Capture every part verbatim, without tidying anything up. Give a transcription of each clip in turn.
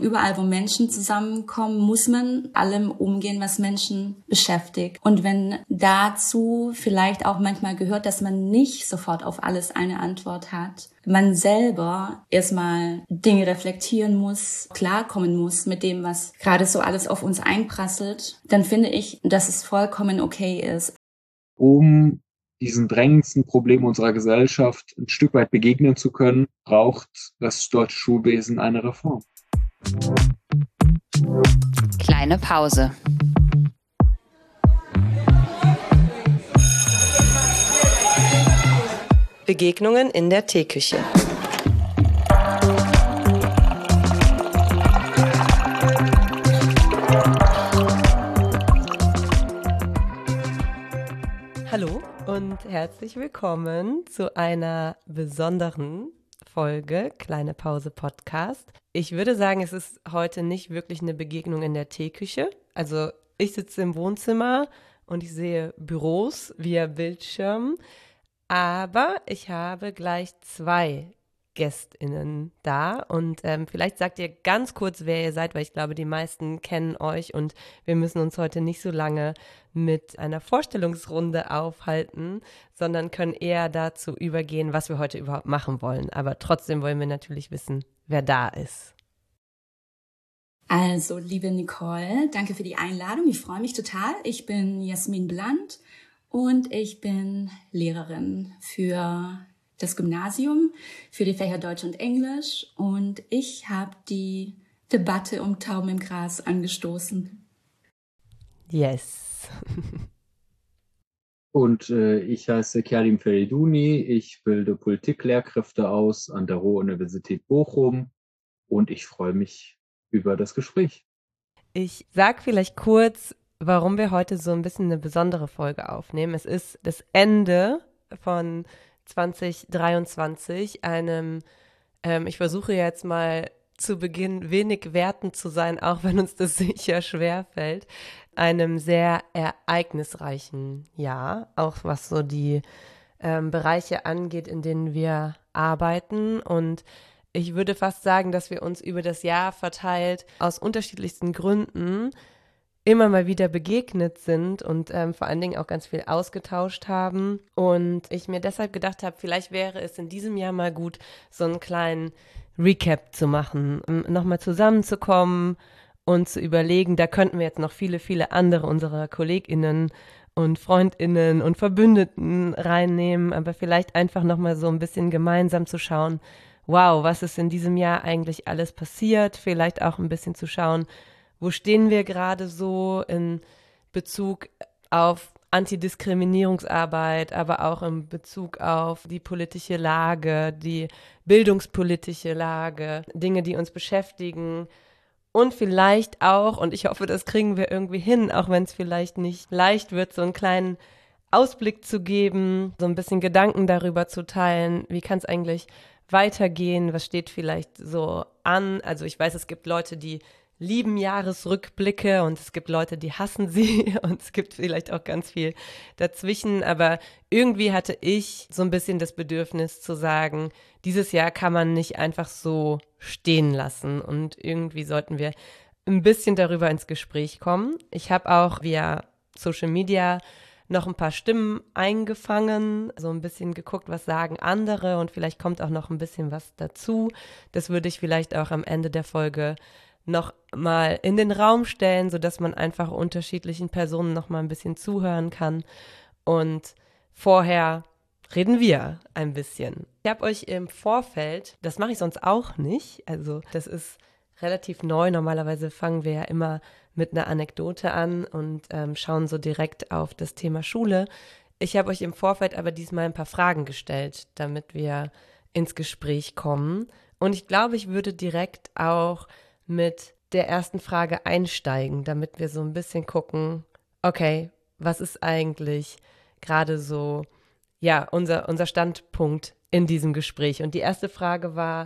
Überall, wo Menschen zusammenkommen, muss man allem umgehen, was Menschen beschäftigt. Und wenn dazu vielleicht auch manchmal gehört, dass man nicht sofort auf alles eine Antwort hat, man selber erstmal Dinge reflektieren muss, klarkommen muss mit dem, was gerade so alles auf uns einprasselt, dann finde ich, dass es vollkommen okay ist. Um diesen drängendsten Problem unserer Gesellschaft ein Stück weit begegnen zu können, braucht das deutsche Schulwesen eine Reform. Kleine Pause. Begegnungen in der Teeküche. Hallo und herzlich willkommen zu einer besonderen Folge Kleine Pause Podcast. Ich würde sagen, es ist heute nicht wirklich eine Begegnung in der Teeküche. Also ich sitze im Wohnzimmer und ich sehe Büros via Bildschirm. Aber ich habe gleich zwei GästInnen da und ähm, vielleicht sagt ihr ganz kurz, wer ihr seid, weil ich glaube, die meisten kennen euch und wir müssen uns heute nicht so lange mit einer Vorstellungsrunde aufhalten, sondern können eher dazu übergehen, was wir heute überhaupt machen wollen. Aber trotzdem wollen wir natürlich wissen, wer da ist. Also, liebe Nicole, danke für die Einladung. Ich freue mich total. Ich bin Jasmin Bland und ich bin Lehrerin für das Gymnasium, für die Fächer Deutsch und Englisch. Und ich habe die Debatte um Tauben im Gras angestoßen. Yes. Und äh, ich heiße Kerlim Feriduni, ich bilde Politiklehrkräfte aus an der Ruhr-Universität Bochum und ich freue mich über das Gespräch. Ich sag vielleicht kurz, warum wir heute so ein bisschen eine besondere Folge aufnehmen. Es ist das Ende von zwanzig dreiundzwanzig, einem, ähm, ich versuche jetzt mal zu Beginn wenig wertend zu sein, auch wenn uns das sicher schwerfällt, einem sehr ereignisreichen Jahr, auch was so die ähm, Bereiche angeht, in denen wir arbeiten. Und ich würde fast sagen, dass wir uns über das Jahr verteilt aus unterschiedlichsten Gründen immer mal wieder begegnet sind und ähm, vor allen Dingen auch ganz viel ausgetauscht haben. Und ich mir deshalb gedacht habe, vielleicht wäre es in diesem Jahr mal gut, so einen kleinen Recap zu machen, um nochmal zusammenzukommen und zu überlegen, da könnten wir jetzt noch viele, viele andere unserer KollegInnen und FreundInnen und Verbündeten reinnehmen, aber vielleicht einfach nochmal so ein bisschen gemeinsam zu schauen, wow, was ist in diesem Jahr eigentlich alles passiert, vielleicht auch ein bisschen zu schauen, wo stehen wir gerade so in Bezug auf Antidiskriminierungsarbeit, aber auch in Bezug auf die politische Lage, die bildungspolitische Lage, Dinge, die uns beschäftigen und vielleicht auch, und ich hoffe, das kriegen wir irgendwie hin, auch wenn es vielleicht nicht leicht wird, so einen kleinen Ausblick zu geben, so ein bisschen Gedanken darüber zu teilen, wie kann es eigentlich weitergehen, was steht vielleicht so an. Also ich weiß, es gibt Leute, die lieben Jahresrückblicke und es gibt Leute, die hassen sie und es gibt vielleicht auch ganz viel dazwischen, aber irgendwie hatte ich so ein bisschen das Bedürfnis zu sagen, dieses Jahr kann man nicht einfach so stehen lassen und irgendwie sollten wir ein bisschen darüber ins Gespräch kommen. Ich habe auch via Social Media noch ein paar Stimmen eingefangen, so ein bisschen geguckt, was sagen andere und vielleicht kommt auch noch ein bisschen was dazu. Das würde ich vielleicht auch am Ende der Folge noch mal in den Raum stellen, sodass man einfach unterschiedlichen Personen noch mal ein bisschen zuhören kann. Und vorher reden wir ein bisschen. Ich habe euch im Vorfeld, das mache ich sonst auch nicht, also das ist relativ neu, normalerweise fangen wir ja immer mit einer Anekdote an und ähm, schauen so direkt auf das Thema Schule. Ich habe euch im Vorfeld aber diesmal ein paar Fragen gestellt, damit wir ins Gespräch kommen. Und ich glaube, ich würde direkt auch mit der ersten Frage einsteigen, damit wir so ein bisschen gucken, okay, was ist eigentlich gerade so, ja, unser, unser Standpunkt in diesem Gespräch? Und die erste Frage war,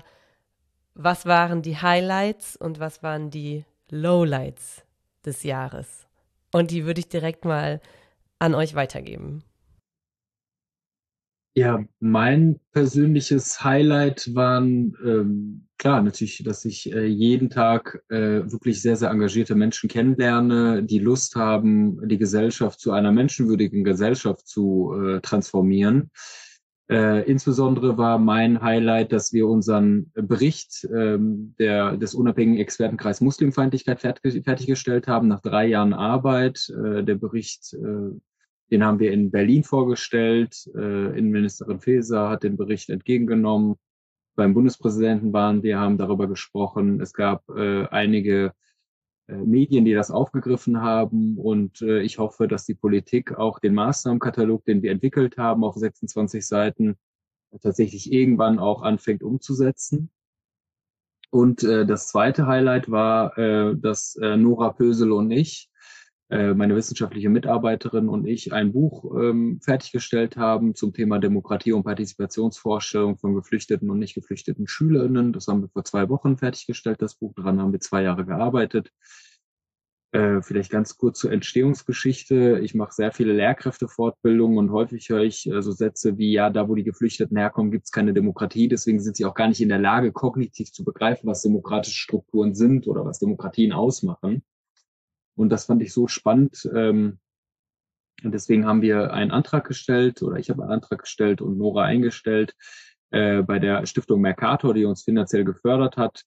was waren die Highlights und was waren die Lowlights des Jahres? Und die würde ich direkt mal an euch weitergeben. Ja, mein persönliches Highlight waren, ähm, klar, natürlich, dass ich äh, jeden Tag äh, wirklich sehr, sehr engagierte Menschen kennenlerne, die Lust haben, die Gesellschaft zu einer menschenwürdigen Gesellschaft zu äh, transformieren. Äh, insbesondere war mein Highlight, dass wir unseren Bericht ähm, der, des unabhängigen Expertenkreis Muslimfeindlichkeit fertig, fertiggestellt haben, nach drei Jahren Arbeit. Äh, der Bericht äh, Den haben wir in Berlin vorgestellt. Äh, Innenministerin Faeser hat den Bericht entgegengenommen. Beim Bundespräsidenten waren wir, haben darüber gesprochen. Es gab äh, einige äh, Medien, die das aufgegriffen haben. Und äh, ich hoffe, dass die Politik auch den Maßnahmenkatalog, den wir entwickelt haben, auf sechsundzwanzig Seiten, tatsächlich irgendwann auch anfängt umzusetzen. Und äh, das zweite Highlight war, äh, dass äh, Nora Pösel und ich, äh, meine wissenschaftliche Mitarbeiterin und ich, ein Buch ähm, fertiggestellt haben zum Thema Demokratie und Partizipationsvorstellung von geflüchteten und nicht geflüchteten SchülerInnen. Das haben wir vor zwei Wochen fertiggestellt, das Buch. Daran haben wir zwei Jahre gearbeitet. Äh, vielleicht ganz kurz zur Entstehungsgeschichte. Ich mache sehr viele Lehrkräftefortbildungen und häufig höre ich äh, so Sätze wie, ja, da wo die Geflüchteten herkommen, gibt es keine Demokratie. Deswegen sind sie auch gar nicht in der Lage, kognitiv zu begreifen, was demokratische Strukturen sind oder was Demokratien ausmachen. Und das fand ich so spannend. Ähm, und deswegen haben wir einen Antrag gestellt oder ich habe einen Antrag gestellt und Nora eingestellt äh, bei der Stiftung Mercator, die uns finanziell gefördert hat.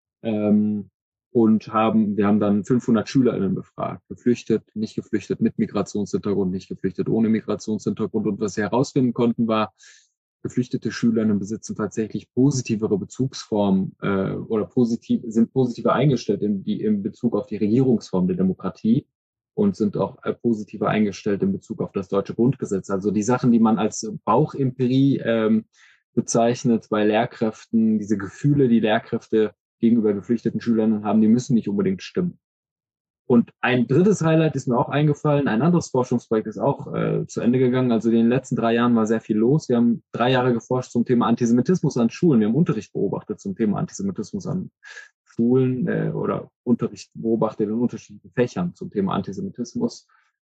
Ähm, und haben, wir haben dann fünfhundert SchülerInnen befragt, geflüchtet, nicht geflüchtet, mit Migrationshintergrund, nicht geflüchtet, ohne Migrationshintergrund. Und was wir herausfinden konnten, war, geflüchtete SchülerInnen besitzen tatsächlich positivere Bezugsformen äh, oder positiv, sind positiver eingestellt in, die, in Bezug auf die Regierungsform der Demokratie und sind auch äh, positiver eingestellt in Bezug auf das deutsche Grundgesetz. Also die Sachen, die man als Bauchempirie ähm, bezeichnet bei Lehrkräften, diese Gefühle, die Lehrkräfte gegenüber geflüchteten Schülern haben, die müssen nicht unbedingt stimmen. Und ein drittes Highlight ist mir auch eingefallen. Ein anderes Forschungsprojekt ist auch äh, zu Ende gegangen. Also in den letzten drei Jahren war sehr viel los. Wir haben drei Jahre geforscht zum Thema Antisemitismus an Schulen. Wir haben Unterricht beobachtet zum Thema Antisemitismus an Schulen äh, oder Unterricht beobachtet in unterschiedlichen Fächern zum Thema Antisemitismus.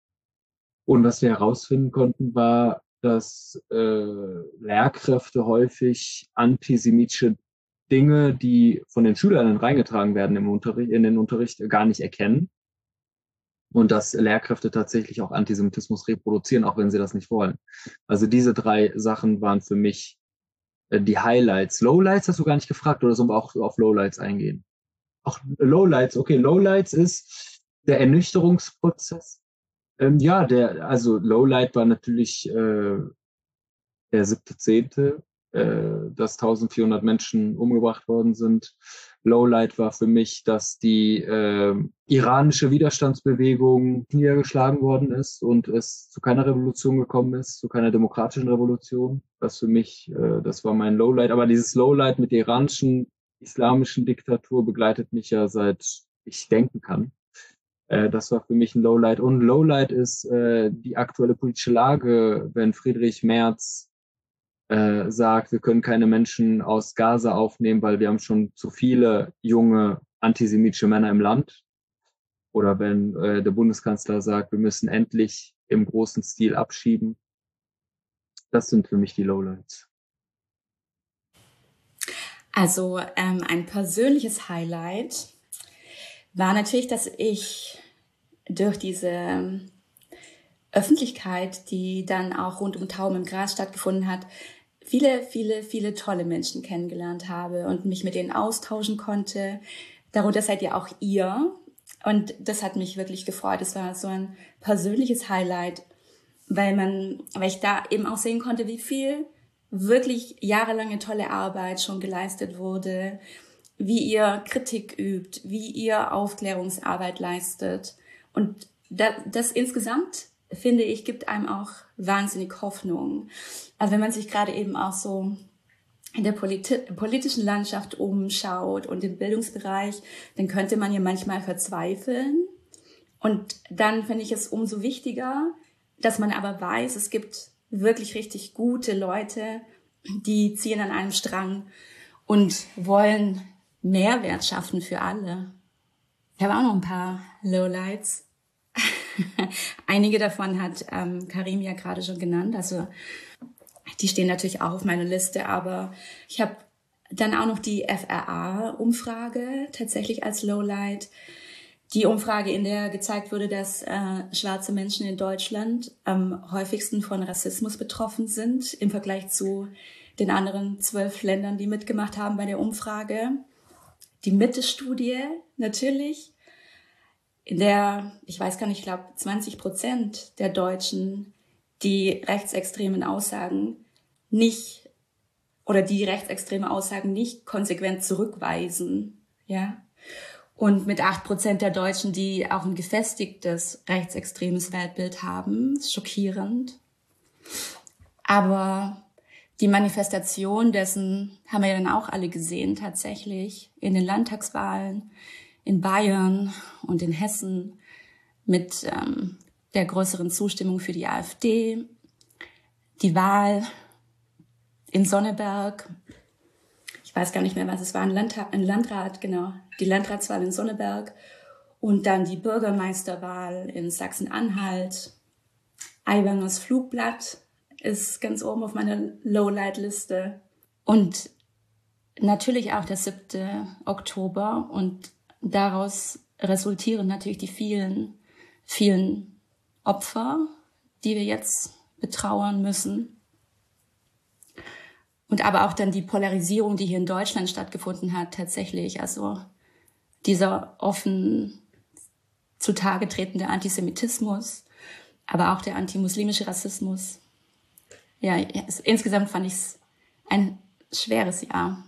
Und was wir herausfinden konnten, war, dass äh, Lehrkräfte häufig antisemitische Dinge, die von den Schülern reingetragen werden im Unterricht, in den Unterricht, gar nicht erkennen. Und dass Lehrkräfte tatsächlich auch Antisemitismus reproduzieren, auch wenn sie das nicht wollen. Also diese drei Sachen waren für mich äh, die Highlights. Lowlights hast du gar nicht gefragt, oder sollen wir auch auf Lowlights eingehen? Auch Lowlights, okay, Lowlights ist der Ernüchterungsprozess. Ähm, ja, der, also Lowlight war natürlich äh, der siebte zehnte, äh, dass eintausendvierhundert Menschen umgebracht worden sind. Lowlight war für mich, dass die äh, iranische Widerstandsbewegung niedergeschlagen worden ist und es zu keiner Revolution gekommen ist, zu keiner demokratischen Revolution. Das für mich, äh, das war mein Lowlight. Aber dieses Lowlight mit der iranischen islamischen Diktatur begleitet mich ja seit ich denken kann. Äh, das war für mich ein Lowlight. Und Lowlight ist äh, die aktuelle politische Lage, wenn Friedrich Merz äh, sagt, wir können keine Menschen aus Gaza aufnehmen, weil wir haben schon zu viele junge antisemitische Männer im Land. Oder wenn äh, der Bundeskanzler sagt, wir müssen endlich im großen Stil abschieben. Das sind für mich die Lowlights. Also ähm, ein persönliches Highlight war natürlich, dass ich durch diese Öffentlichkeit, die dann auch rund um Tauben im Gras stattgefunden hat, viele, viele, viele tolle Menschen kennengelernt habe und mich mit denen austauschen konnte. Darunter seid ihr auch ihr. Und das hat mich wirklich gefreut. Es war so ein persönliches Highlight, weil man, weil ich da eben auch sehen konnte, wie viel wirklich jahrelange tolle Arbeit schon geleistet wurde, wie ihr Kritik übt, wie ihr Aufklärungsarbeit leistet. Und das, das insgesamt, finde ich, gibt einem auch wahnsinnig Hoffnung. Also wenn man sich gerade eben auch so in der politi- politischen Landschaft umschaut und im Bildungsbereich, dann könnte man ja manchmal verzweifeln. Und dann finde ich es umso wichtiger, dass man aber weiß, es gibt wirklich richtig gute Leute, die ziehen an einem Strang und wollen Mehrwert schaffen für alle. Ich habe auch noch ein paar Lowlights. Einige davon hat ähm, Karim ja gerade schon genannt. Also Die stehen natürlich auch auf meiner Liste, aber ich habe dann auch noch die F R A-Umfrage tatsächlich als Lowlight. Die Umfrage, in der gezeigt wurde, dass äh, schwarze Menschen in Deutschland am häufigsten von Rassismus betroffen sind im Vergleich zu den anderen zwölf Ländern, die mitgemacht haben bei der Umfrage. Die Mitte-Studie natürlich, in der, ich weiß gar nicht, ich glaube zwanzig Prozent der Deutschen die rechtsextremen Aussagen nicht oder die rechtsextreme Aussagen nicht konsequent zurückweisen, ja. Und mit acht Prozent der Deutschen, die auch ein gefestigtes rechtsextremes Weltbild haben, schockierend. Aber die Manifestation dessen haben wir ja dann auch alle gesehen, tatsächlich in den Landtagswahlen in Bayern und in Hessen mit ähm, der größeren Zustimmung für die AfD, die Wahl in Sonneberg, ich weiß gar nicht mehr, was es war, ein, Landtag, ein Landrat, genau, die Landratswahl in Sonneberg und dann die Bürgermeisterwahl in Sachsen-Anhalt. Aiwangers Flugblatt ist ganz oben auf meiner Lowlight-Liste. Und natürlich auch der siebte Oktober und daraus resultieren natürlich die vielen, vielen Opfer, die wir jetzt betrauern müssen. Und aber auch dann die Polarisierung, die hier in Deutschland stattgefunden hat, tatsächlich. Also dieser offen zutage tretende Antisemitismus, aber auch der antimuslimische Rassismus. Ja, es, insgesamt fand ich es ein schweres Jahr.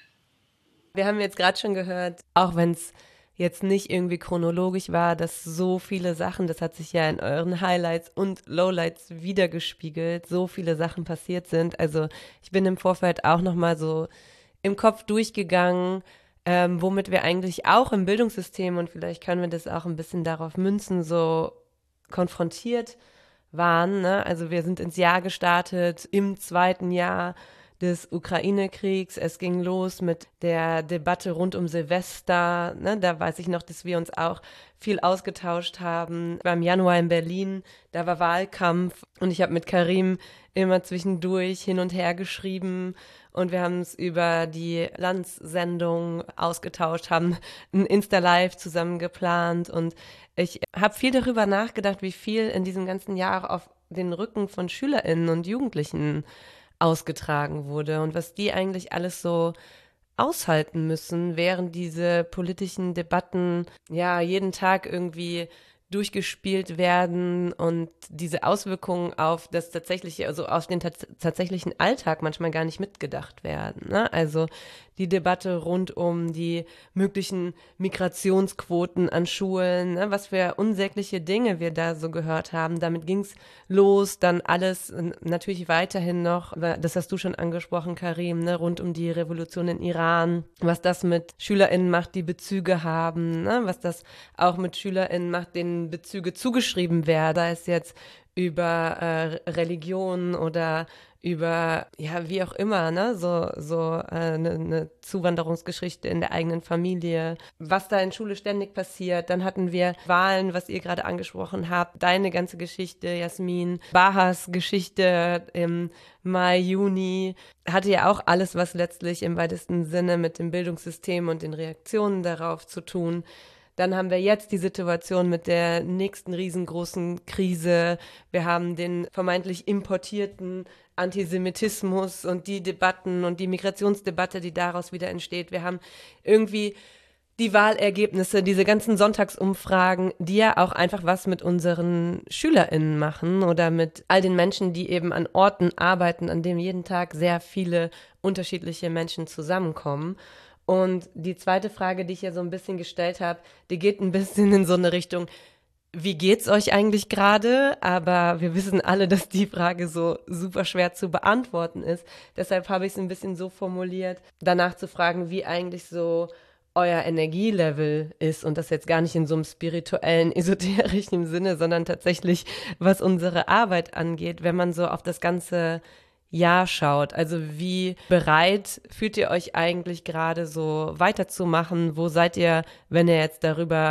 Wir haben jetzt gerade schon gehört, auch wenn es jetzt nicht irgendwie chronologisch war, dass so viele Sachen, das hat sich ja in euren Highlights und Lowlights wiedergespiegelt, so viele Sachen passiert sind. Also ich bin im Vorfeld auch nochmal so im Kopf durchgegangen, ähm, womit wir eigentlich auch im Bildungssystem, und vielleicht können wir das auch ein bisschen darauf münzen, so konfrontiert waren. Ne? Also wir sind ins Jahr gestartet, im zweiten Jahr des Ukraine-Kriegs. Es ging los mit der Debatte rund um Silvester. Ne? Da weiß ich noch, dass wir uns auch viel ausgetauscht haben. Beim Januar in Berlin, da war Wahlkampf und ich habe mit Karim immer zwischendurch hin und her geschrieben und wir haben uns über die Landssendung ausgetauscht, haben ein Insta-Live zusammen geplant und ich habe viel darüber nachgedacht, wie viel in diesem ganzen Jahr auf den Rücken von SchülerInnen und Jugendlichen ausgetragen wurde und was die eigentlich alles so aushalten müssen, während diese politischen Debatten ja jeden Tag irgendwie durchgespielt werden und diese Auswirkungen auf das tatsächliche, also auf den tats- tatsächlichen Alltag manchmal gar nicht mitgedacht werden. Ne? Also die Debatte rund um die möglichen Migrationsquoten an Schulen, ne? Was für unsägliche Dinge wir da so gehört haben. Damit ging's los, dann alles natürlich weiterhin noch, das hast du schon angesprochen, Karim, ne? Rund um die Revolution in Iran, was das mit SchülerInnen macht, die Bezüge haben, ne? Was das auch mit SchülerInnen macht, denen Bezüge zugeschrieben werden, da ist jetzt über äh, Religion oder über, ja, wie auch immer, ne, so, so äh, ne, ne Zuwanderungsgeschichte in der eigenen Familie, was da in Schule ständig passiert. Dann hatten wir Wahlen, was ihr gerade angesprochen habt, deine ganze Geschichte, Jasmin, Bahas Geschichte im Mai, Juni, hatte ja auch alles, was letztlich im weitesten Sinne mit dem Bildungssystem und den Reaktionen darauf zu tun. Dann haben wir jetzt die Situation mit der nächsten riesengroßen Krise. Wir haben den vermeintlich importierten Antisemitismus und die Debatten und die Migrationsdebatte, die daraus wieder entsteht. Wir haben irgendwie die Wahlergebnisse, diese ganzen Sonntagsumfragen, die ja auch einfach was mit unseren SchülerInnen machen oder mit all den Menschen, die eben an Orten arbeiten, an denen jeden Tag sehr viele unterschiedliche Menschen zusammenkommen. Und die zweite Frage, die ich ja so ein bisschen gestellt habe, die geht ein bisschen in so eine Richtung, wie geht's euch eigentlich gerade? Aber wir wissen alle, dass die Frage so super schwer zu beantworten ist. Deshalb habe ich es ein bisschen so formuliert, danach zu fragen, wie eigentlich so euer Energielevel ist. Und das jetzt gar nicht in so einem spirituellen, esoterischen Sinne, sondern tatsächlich, was unsere Arbeit angeht, wenn man so auf das ganze Jahr schaut. Also wie bereit fühlt ihr euch eigentlich gerade so weiterzumachen? Wo seid ihr, wenn ihr jetzt darüber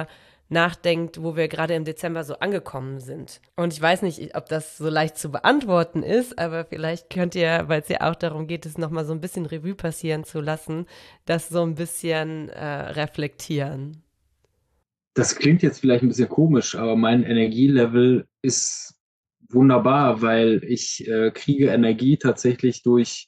nachdenkt, wo wir gerade im Dezember so angekommen sind. Und ich weiß nicht, ob das so leicht zu beantworten ist, aber vielleicht könnt ihr, weil es ja auch darum geht, es nochmal so ein bisschen Revue passieren zu lassen, das so ein bisschen äh, reflektieren. Das klingt jetzt vielleicht ein bisschen komisch, aber mein Energielevel ist wunderbar, weil ich äh, kriege Energie tatsächlich durch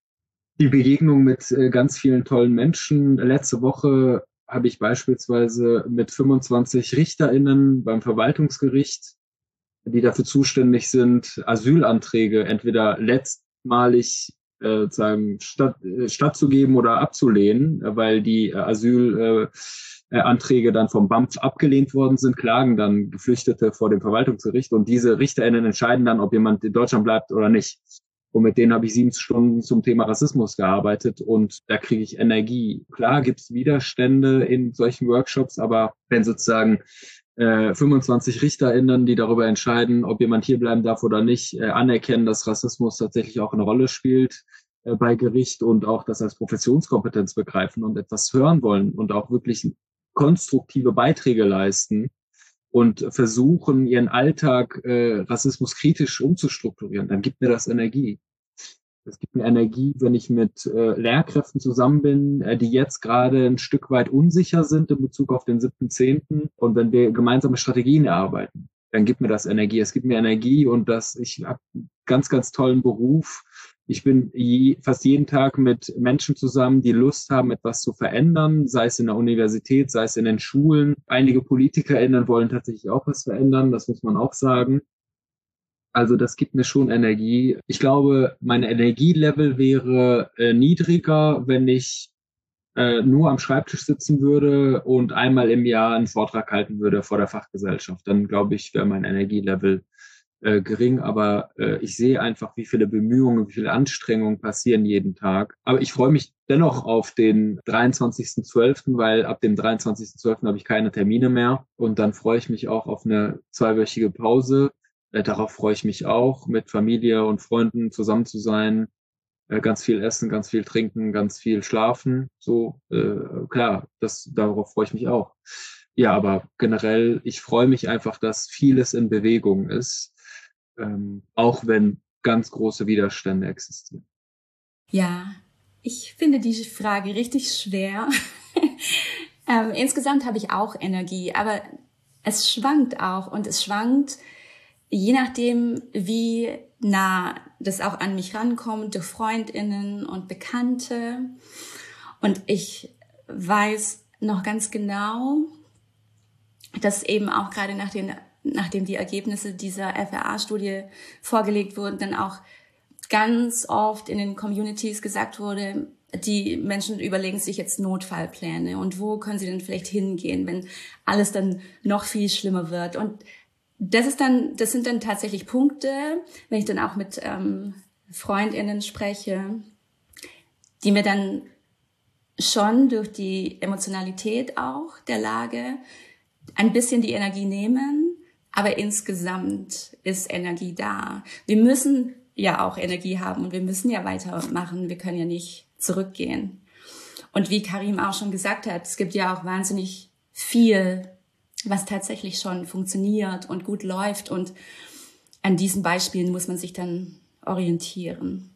die Begegnung mit äh, ganz vielen tollen Menschen. Letzte Woche habe ich beispielsweise mit fünfundzwanzig RichterInnen beim Verwaltungsgericht, die dafür zuständig sind, Asylanträge entweder letztmalig äh, sagen, statt, äh, stattzugeben oder abzulehnen, weil die äh, Asylanträge äh, dann vom B A M F abgelehnt worden sind, klagen dann Geflüchtete vor dem Verwaltungsgericht und diese RichterInnen entscheiden dann, ob jemand in Deutschland bleibt oder nicht. Und mit denen habe ich sieben Stunden zum Thema Rassismus gearbeitet und da kriege ich Energie. Klar gibt es Widerstände in solchen Workshops, aber wenn sozusagen äh, fünfundzwanzig RichterInnen, die darüber entscheiden, ob jemand hier bleiben darf oder nicht, äh, anerkennen, dass Rassismus tatsächlich auch eine Rolle spielt äh, bei Gericht und auch das als Professionskompetenz begreifen und etwas hören wollen und auch wirklich konstruktive Beiträge leisten und versuchen, ihren Alltag äh, rassismuskritisch umzustrukturieren, dann gibt mir das Energie. Es gibt mir Energie, wenn ich mit äh, Lehrkräften zusammen bin, äh, die jetzt gerade ein Stück weit unsicher sind in Bezug auf den siebten zehnten und wenn wir gemeinsame Strategien erarbeiten, dann gibt mir das Energie. Es gibt mir Energie und das, ich habe einen ganz, ganz tollen Beruf. Ich bin je, fast jeden Tag mit Menschen zusammen, die Lust haben, etwas zu verändern, sei es in der Universität, sei es in den Schulen. Einige PolitikerInnen wollen tatsächlich auch was verändern, das muss man auch sagen. Also das gibt mir schon Energie. Ich glaube, mein Energielevel wäre äh, niedriger, wenn ich äh, nur am Schreibtisch sitzen würde und einmal im Jahr einen Vortrag halten würde vor der Fachgesellschaft. Dann glaube ich, wäre mein Energielevel äh, gering. Aber äh, ich sehe einfach, wie viele Bemühungen, wie viele Anstrengungen passieren jeden Tag. Aber ich freue mich dennoch auf den dreiundzwanzigsten zwölften, weil ab dem dreiundzwanzigsten zwölften habe ich keine Termine mehr. Und dann freue ich mich auch auf eine zweiwöchige Pause. Äh, darauf freue ich mich auch, mit Familie und Freunden zusammen zu sein, äh, ganz viel essen, ganz viel trinken, ganz viel schlafen. So, äh, klar, das, darauf freue ich mich auch. Ja, aber generell, ich freue mich einfach, dass vieles in Bewegung ist, ähm, auch wenn ganz große Widerstände existieren. Ja, ich finde diese Frage richtig schwer. ähm, insgesamt habe ich auch Energie, aber es schwankt auch und es schwankt je nachdem, wie nah das auch an mich rankommt, durch FreundInnen und Bekannte. Und ich weiß noch ganz genau, dass eben auch gerade nach den, nachdem die Ergebnisse dieser F R A-Studie vorgelegt wurden, dann auch ganz oft in den Communities gesagt wurde, die Menschen überlegen sich jetzt Notfallpläne und wo können sie denn vielleicht hingehen, wenn alles dann noch viel schlimmer wird. Und Das ist dann, das sind dann tatsächlich Punkte, wenn ich dann auch mit ähm, FreundInnen spreche, die mir dann schon durch die Emotionalität auch der Lage ein bisschen die Energie nehmen, aber insgesamt ist Energie da. Wir müssen ja auch Energie haben und wir müssen ja weitermachen. Wir können ja nicht zurückgehen. Und wie Karim auch schon gesagt hat, es gibt ja auch wahnsinnig viel, was tatsächlich schon funktioniert und gut läuft. Und an diesen Beispielen muss man sich dann orientieren.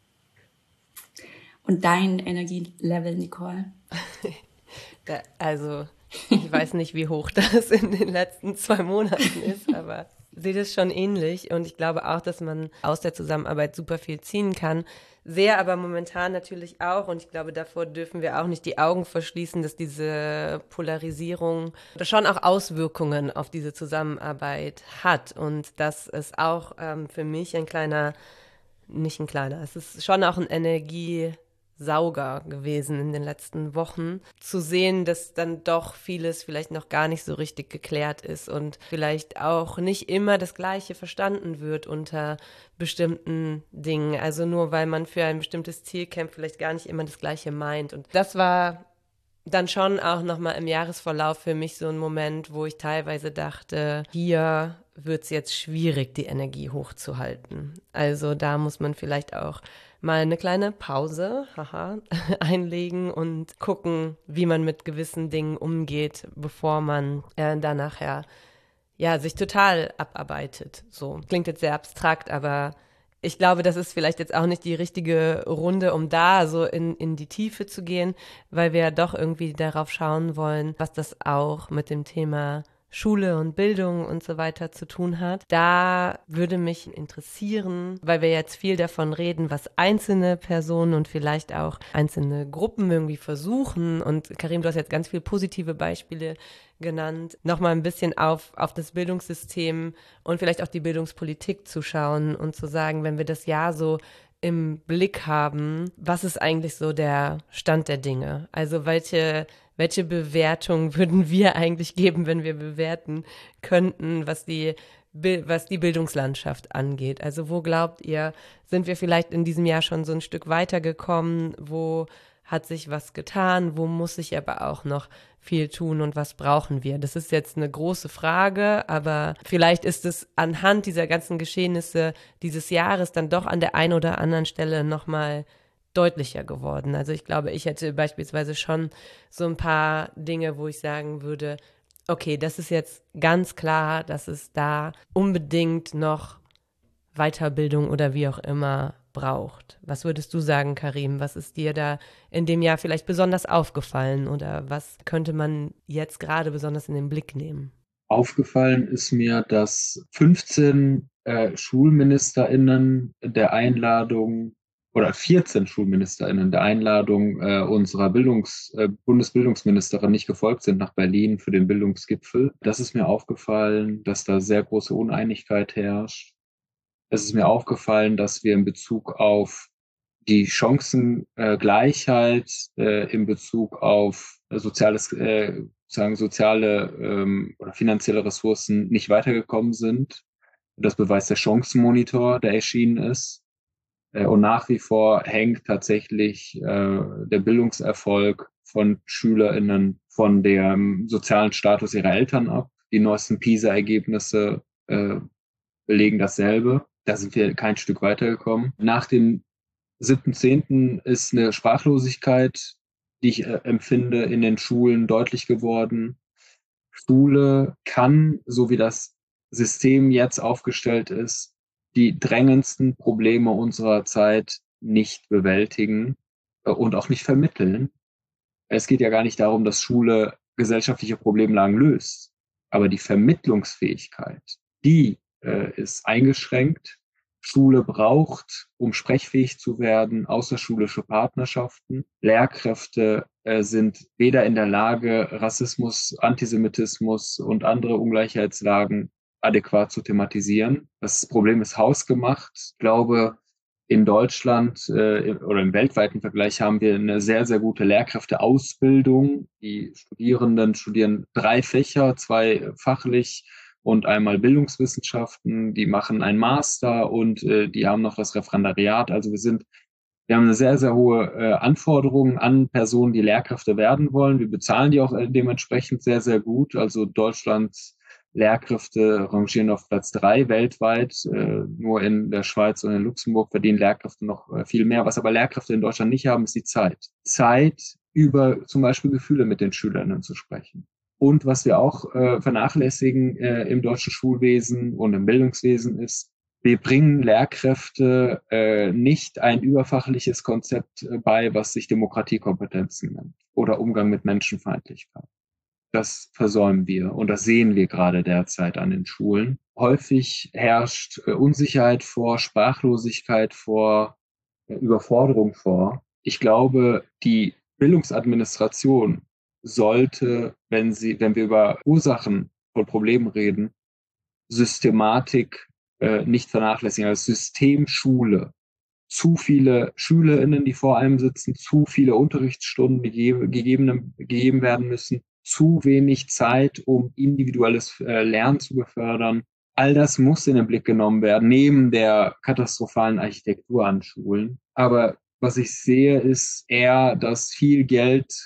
Und dein Energielevel, Nicole? Da, also, ich weiß nicht, wie hoch das in den letzten zwei Monaten ist, aber ich sehe das schon ähnlich. Und ich glaube auch, dass man aus der Zusammenarbeit super viel ziehen kann. Sehr aber momentan natürlich auch, und ich glaube, davor dürfen wir auch nicht die Augen verschließen, dass diese Polarisierung schon auch Auswirkungen auf diese Zusammenarbeit hat und dass es auch ähm, für mich ein kleiner, nicht ein kleiner, es ist schon auch ein Energiesauger gewesen in den letzten Wochen, zu sehen, dass dann doch vieles vielleicht noch gar nicht so richtig geklärt ist und vielleicht auch nicht immer das Gleiche verstanden wird unter bestimmten Dingen. Also nur weil man für ein bestimmtes Ziel kämpft, vielleicht gar nicht immer das Gleiche meint. Und das war dann schon auch nochmal im Jahresverlauf für mich so ein Moment, wo ich teilweise dachte, hier wird es jetzt schwierig, die Energie hochzuhalten. Also da muss man vielleicht auch mal eine kleine Pause haha, einlegen und gucken, wie man mit gewissen Dingen umgeht, bevor man äh, dann nachher ja, sich total abarbeitet. So klingt jetzt sehr abstrakt, aber ich glaube, das ist vielleicht jetzt auch nicht die richtige Runde, um da so in, in die Tiefe zu gehen, weil wir ja doch irgendwie darauf schauen wollen, was das auch mit dem Thema Schule und Bildung und so weiter zu tun hat. Da würde mich interessieren, weil wir jetzt viel davon reden, was einzelne Personen und vielleicht auch einzelne Gruppen irgendwie versuchen. Und Karim, du hast jetzt ganz viele positive Beispiele genannt, nochmal ein bisschen auf, auf das Bildungssystem und vielleicht auch die Bildungspolitik zu schauen und zu sagen, wenn wir das Jahr so im Blick haben, was ist eigentlich so der Stand der Dinge? Also welche, welche Bewertung würden wir eigentlich geben, wenn wir bewerten könnten, was die, was die Bildungslandschaft angeht? Also wo glaubt ihr, sind wir vielleicht in diesem Jahr schon so ein Stück weitergekommen? Wo hat sich was getan? Wo muss sich aber auch noch viel tun und was brauchen wir? Das ist jetzt eine große Frage, aber vielleicht ist es anhand dieser ganzen Geschehnisse dieses Jahres dann doch an der einen oder anderen Stelle nochmal deutlicher geworden. Also ich glaube, ich hätte beispielsweise schon so ein paar Dinge, wo ich sagen würde, okay, das ist jetzt ganz klar, dass es da unbedingt noch Weiterbildung oder wie auch immer braucht. Was würdest du sagen, Karim? Was ist dir da in dem Jahr vielleicht besonders aufgefallen oder was könnte man jetzt gerade besonders in den Blick nehmen? Aufgefallen ist mir, dass fünfzehn äh, SchulministerInnen der Einladung oder vierzehn SchulministerInnen der Einladung äh, unserer Bildungs-, äh, Bundesbildungsministerin nicht gefolgt sind nach Berlin für den Bildungsgipfel. Das ist mir aufgefallen, dass da sehr große Uneinigkeit herrscht. Es ist mir aufgefallen, dass wir in Bezug auf die Chancengleichheit, äh, in Bezug auf soziales, äh, sagen soziale ähm, oder finanzielle Ressourcen nicht weitergekommen sind. Das beweist der Chancenmonitor, der erschienen ist. Äh, und nach wie vor hängt tatsächlich äh, der Bildungserfolg von SchülerInnen von dem sozialen Status ihrer Eltern ab. Die neuesten PISA-Ergebnisse äh, belegen dasselbe. Da sind wir kein Stück weitergekommen. Nach dem siebten zehnten ist eine Sprachlosigkeit, die ich äh, empfinde, in den Schulen deutlich geworden. Schule kann, so wie das System jetzt aufgestellt ist, die drängendsten Probleme unserer Zeit nicht bewältigen äh, und auch nicht vermitteln. Es geht ja gar nicht darum, dass Schule gesellschaftliche Problemlagen löst, aber die Vermittlungsfähigkeit, die äh, ist eingeschränkt. Schule braucht, um sprechfähig zu werden, außerschulische Partnerschaften. Lehrkräfte äh, sind weder in der Lage, Rassismus, Antisemitismus und andere Ungleichheitslagen adäquat zu thematisieren. Das Problem ist hausgemacht. Ich glaube, in Deutschland äh, oder im weltweiten Vergleich haben wir eine sehr, sehr gute Lehrkräfteausbildung. Die Studierenden studieren drei Fächer, zwei fachlich und einmal Bildungswissenschaften. Die machen einen Master und äh, die haben noch das Referendariat. Also wir sind, wir haben eine sehr, sehr hohe äh, Anforderung an Personen, die Lehrkräfte werden wollen. Wir bezahlen die auch äh, dementsprechend sehr, sehr gut. Also Deutschlands Lehrkräfte rangieren auf Platz drei weltweit. Äh, nur in der Schweiz und in Luxemburg verdienen Lehrkräfte noch äh, viel mehr. Was aber Lehrkräfte in Deutschland nicht haben, ist die Zeit. Zeit, über zum Beispiel Gefühle mit den Schülerinnen zu sprechen. Und was wir auch äh, vernachlässigen äh, im deutschen Schulwesen und im Bildungswesen ist, wir bringen Lehrkräfte äh, nicht ein überfachliches Konzept äh, bei, was sich Demokratiekompetenzen nennt oder Umgang mit Menschenfeindlichkeit. Das versäumen wir und das sehen wir gerade derzeit an den Schulen. Häufig herrscht äh, Unsicherheit vor, Sprachlosigkeit vor, äh, Überforderung vor. Ich glaube, die Bildungsadministration sollte, wenn sie, wenn wir über Ursachen von Problemen reden, Systematik äh, nicht vernachlässigen. Also System Schule. Zu viele SchülerInnen, die vor einem sitzen, zu viele Unterrichtsstunden, die ge- gegeben, gegeben werden müssen, zu wenig Zeit, um individuelles äh, Lernen zu befördern. All das muss in den Blick genommen werden, neben der katastrophalen Architektur an Schulen. Aber was ich sehe, ist eher, dass viel Geld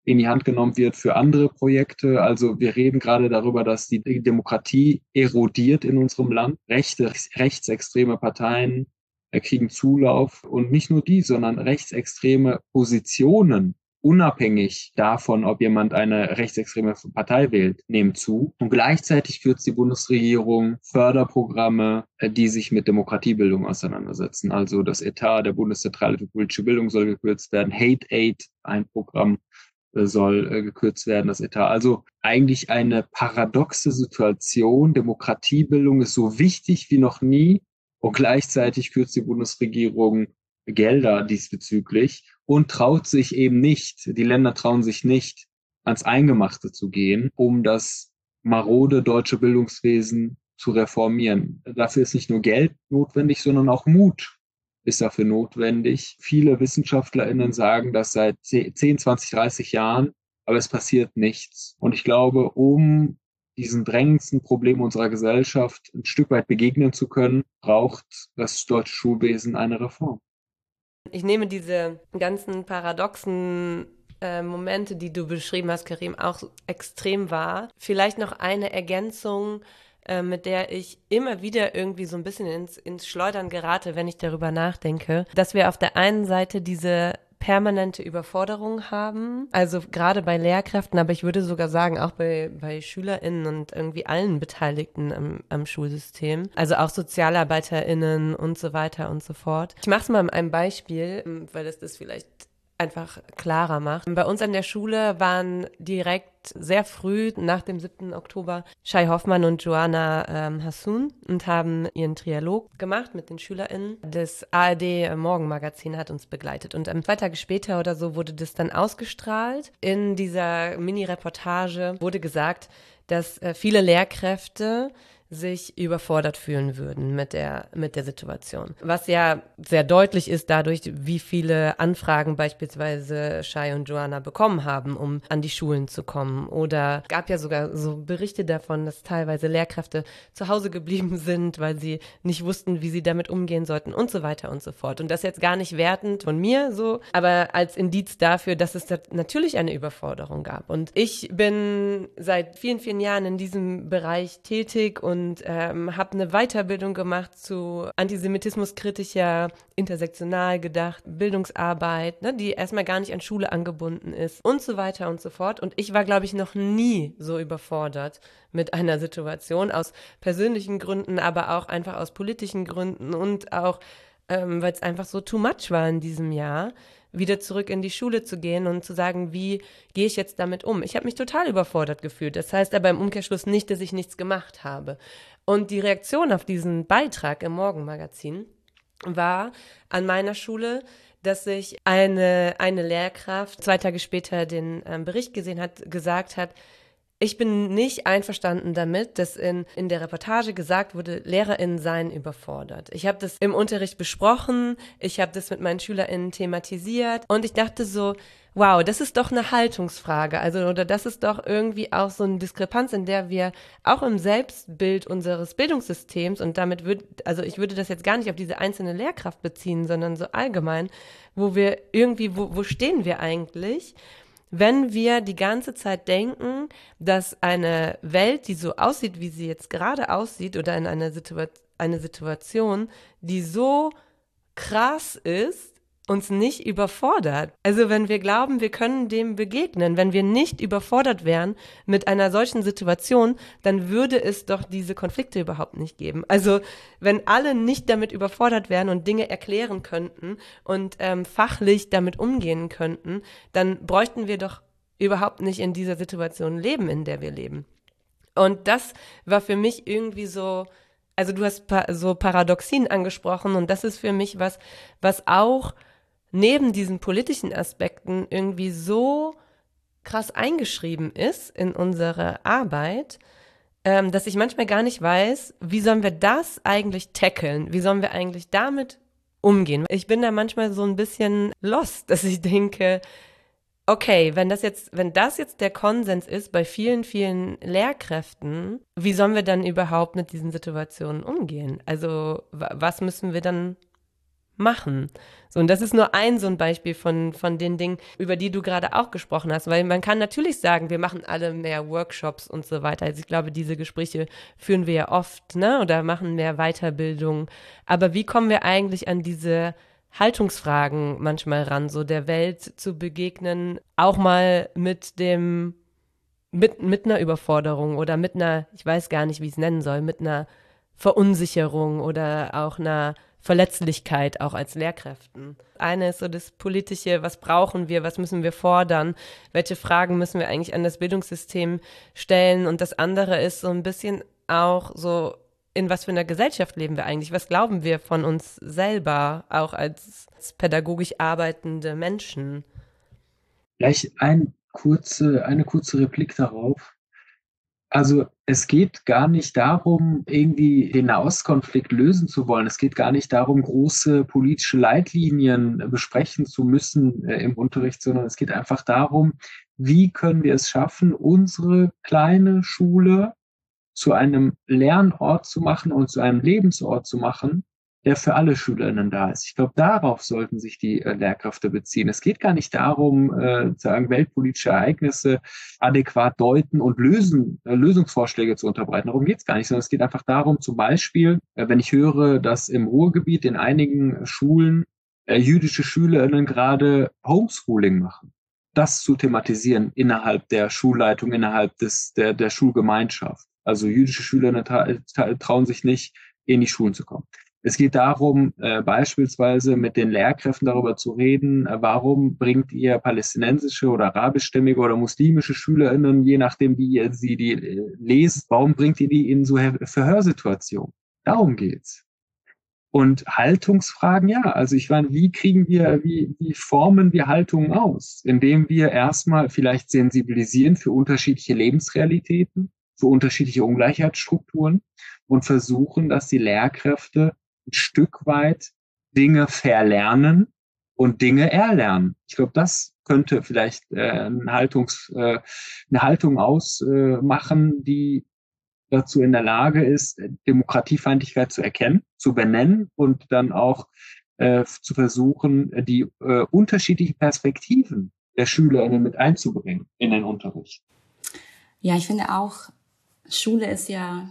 in die Hand genommen wird für andere Projekte. Also wir reden gerade darüber, dass die Demokratie erodiert in unserem Land. Rechte, rechtsextreme Parteien kriegen Zulauf und nicht nur die, sondern rechtsextreme Positionen, unabhängig davon, ob jemand eine rechtsextreme Partei wählt, nehmen zu. Und gleichzeitig kürzt die Bundesregierung Förderprogramme, die sich mit Demokratiebildung auseinandersetzen. Also das Etat der Bundeszentrale für politische Bildung soll gekürzt werden. Hate Aid, ein Programm, soll äh, gekürzt werden, das Etat. Also eigentlich eine paradoxe Situation. Demokratiebildung ist so wichtig wie noch nie und gleichzeitig kürzt die Bundesregierung Gelder diesbezüglich und traut sich eben nicht, die Länder trauen sich nicht, ans Eingemachte zu gehen, um das marode deutsche Bildungswesen zu reformieren. Dafür ist nicht nur Geld notwendig, sondern auch Mut ist dafür notwendig. Viele WissenschaftlerInnen sagen das seit zehn, zwanzig, dreißig Jahren, aber es passiert nichts. Und ich glaube, um diesen drängendsten Problem unserer Gesellschaft ein Stück weit begegnen zu können, braucht das deutsche Schulwesen eine Reform. Ich nehme diese ganzen paradoxen äh, Momente, die du beschrieben hast, Karim, auch extrem wahr. Vielleicht noch eine Ergänzung, äh, mit der ich immer wieder irgendwie so ein bisschen ins, ins Schleudern gerate, wenn ich darüber nachdenke, dass wir auf der einen Seite diese permanente Überforderung haben, also gerade bei Lehrkräften, aber ich würde sogar sagen, auch bei, bei SchülerInnen und irgendwie allen Beteiligten am, am Schulsystem, also auch SozialarbeiterInnen und so weiter und so fort. Ich mache es mal mit einem Beispiel, weil das das vielleicht einfach klarer macht. Bei uns an der Schule waren direkt sehr früh nach dem siebten Oktober Shai Hoffmann und Joanna ähm, Hassoun und haben ihren Trialog gemacht mit den SchülerInnen. Das A R D-Morgenmagazin hat uns begleitet und ähm, zwei Tage später oder so wurde das dann ausgestrahlt. In dieser Mini-Reportage wurde gesagt, dass äh, viele Lehrkräfte sich überfordert fühlen würden mit der, mit der Situation. Was ja sehr deutlich ist dadurch, wie viele Anfragen beispielsweise Shai und Joanna bekommen haben, um an die Schulen zu kommen. Oder es gab ja sogar so Berichte davon, dass teilweise Lehrkräfte zu Hause geblieben sind, weil sie nicht wussten, wie sie damit umgehen sollten und so weiter und so fort. Und das jetzt gar nicht wertend von mir so, aber als Indiz dafür, dass es da natürlich eine Überforderung gab. Und ich bin seit vielen, vielen Jahren in diesem Bereich tätig und und ähm, habe eine Weiterbildung gemacht zu antisemitismuskritischer, intersektional gedacht, Bildungsarbeit, ne, die erstmal gar nicht an Schule angebunden ist und so weiter und so fort. Und ich war, glaube ich, noch nie so überfordert mit einer Situation, aus persönlichen Gründen, aber auch einfach aus politischen Gründen und auch, ähm, weil es einfach so too much war in diesem Jahr, wieder zurück in die Schule zu gehen und zu sagen, wie gehe ich jetzt damit um? Ich habe mich total überfordert gefühlt. Das heißt aber im Umkehrschluss nicht, dass ich nichts gemacht habe. Und die Reaktion auf diesen Beitrag im Morgenmagazin war an meiner Schule, dass sich eine, eine Lehrkraft zwei Tage später den ähm, Bericht gesehen hat, gesagt hat, ich bin nicht einverstanden damit, dass in, in der Reportage gesagt wurde, LehrerInnen seien überfordert. Ich habe das im Unterricht besprochen, ich habe das mit meinen SchülerInnen thematisiert und ich dachte so, wow, das ist doch eine Haltungsfrage, also oder das ist doch irgendwie auch so eine Diskrepanz, in der wir auch im Selbstbild unseres Bildungssystems und damit würde, also ich würde das jetzt gar nicht auf diese einzelne Lehrkraft beziehen, sondern so allgemein, wo wir irgendwie, wo, wo stehen wir eigentlich? Wenn wir die ganze Zeit denken, dass eine Welt, die so aussieht, wie sie jetzt gerade aussieht, oder in einer Situa- eine Situation, die so krass ist, uns nicht überfordert. Also wenn wir glauben, wir können dem begegnen, wenn wir nicht überfordert wären mit einer solchen Situation, dann würde es doch diese Konflikte überhaupt nicht geben. Also wenn alle nicht damit überfordert wären und Dinge erklären könnten und ähm, fachlich damit umgehen könnten, dann bräuchten wir doch überhaupt nicht in dieser Situation leben, in der wir leben. Und das war für mich irgendwie so, also du hast pa- so Paradoxien angesprochen und das ist für mich was, was auch neben diesen politischen Aspekten irgendwie so krass eingeschrieben ist in unsere Arbeit, ähm, dass ich manchmal gar nicht weiß, wie sollen wir das eigentlich tackeln? Wie sollen wir eigentlich damit umgehen? Ich bin da manchmal so ein bisschen lost, dass ich denke, okay, wenn das jetzt, wenn das jetzt der Konsens ist bei vielen, vielen Lehrkräften, wie sollen wir dann überhaupt mit diesen Situationen umgehen? Also was müssen wir dann machen. So, und das ist nur ein so ein Beispiel von, von den Dingen, über die du gerade auch gesprochen hast, weil man kann natürlich sagen, wir machen alle mehr Workshops und so weiter. Also ich glaube, diese Gespräche führen wir ja oft, ne, oder machen mehr Weiterbildung. Aber wie kommen wir eigentlich an diese Haltungsfragen manchmal ran, so der Welt zu begegnen, auch mal mit dem, mit, mit einer Überforderung oder mit einer, ich weiß gar nicht, wie ich es nennen soll, mit einer Verunsicherung oder auch einer Verletzlichkeit auch als Lehrkräften. Eine ist so das Politische, was brauchen wir, was müssen wir fordern, welche Fragen müssen wir eigentlich an das Bildungssystem stellen, und das andere ist so ein bisschen auch so, in was für einer Gesellschaft leben wir eigentlich, was glauben wir von uns selber, auch als, als pädagogisch arbeitende Menschen. Vielleicht ein kurze, eine kurze Replik darauf. Also es geht gar nicht darum, irgendwie den Nahostkonflikt lösen zu wollen. Es geht gar nicht darum, große politische Leitlinien besprechen zu müssen äh, im Unterricht, sondern es geht einfach darum, wie können wir es schaffen, unsere kleine Schule zu einem Lernort zu machen und zu einem Lebensort zu machen, der für alle SchülerInnen da ist. Ich glaube, darauf sollten sich die äh, Lehrkräfte beziehen. Es geht gar nicht darum, äh, sagen, weltpolitische Ereignisse adäquat deuten und lösen, äh, Lösungsvorschläge zu unterbreiten. Darum geht es gar nicht, sondern es geht einfach darum, zum Beispiel, äh, wenn ich höre, dass im Ruhrgebiet in einigen Schulen äh, jüdische SchülerInnen gerade Homeschooling machen, das zu thematisieren innerhalb der Schulleitung, innerhalb des, der, der Schulgemeinschaft. Also jüdische Schüler tra tra trauen sich nicht, in die Schulen zu kommen. Es geht darum, äh, beispielsweise mit den Lehrkräften darüber zu reden, äh, warum bringt ihr palästinensische oder arabischstämmige oder muslimische SchülerInnen, je nachdem, wie ihr sie die äh, lest, warum bringt ihr die in so Verhörsituationen? Darum geht's. Und Haltungsfragen, ja, also ich meine, wie kriegen wir, wie, wie formen wir Haltungen aus? Indem wir erstmal vielleicht sensibilisieren für unterschiedliche Lebensrealitäten, für unterschiedliche Ungleichheitsstrukturen und versuchen, dass die Lehrkräfte ein Stück weit Dinge verlernen und Dinge erlernen. Ich glaube, das könnte vielleicht äh, eine, Haltungs, äh, eine Haltung ausmachen, äh, die dazu in der Lage ist, Demokratiefeindlichkeit zu erkennen, zu benennen und dann auch äh, zu versuchen, die äh, unterschiedlichen Perspektiven der SchülerInnen mit einzubringen in den Unterricht. Ja, ich finde auch, Schule ist ja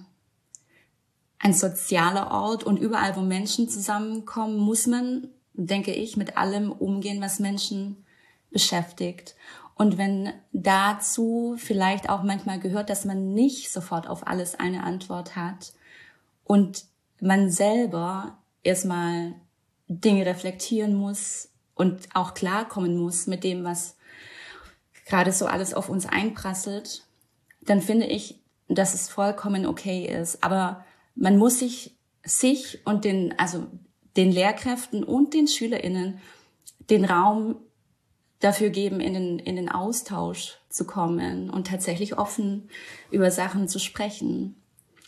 ein sozialer Ort und überall, wo Menschen zusammenkommen, muss man, denke ich, mit allem umgehen, was Menschen beschäftigt. Und wenn dazu vielleicht auch manchmal gehört, dass man nicht sofort auf alles eine Antwort hat und man selber erstmal Dinge reflektieren muss und auch klarkommen muss mit dem, was gerade so alles auf uns einprasselt, dann finde ich, dass es vollkommen okay ist. Aber man muss sich, sich und den, also den Lehrkräften und den SchülerInnen den Raum dafür geben, in den, in den Austausch zu kommen und tatsächlich offen über Sachen zu sprechen.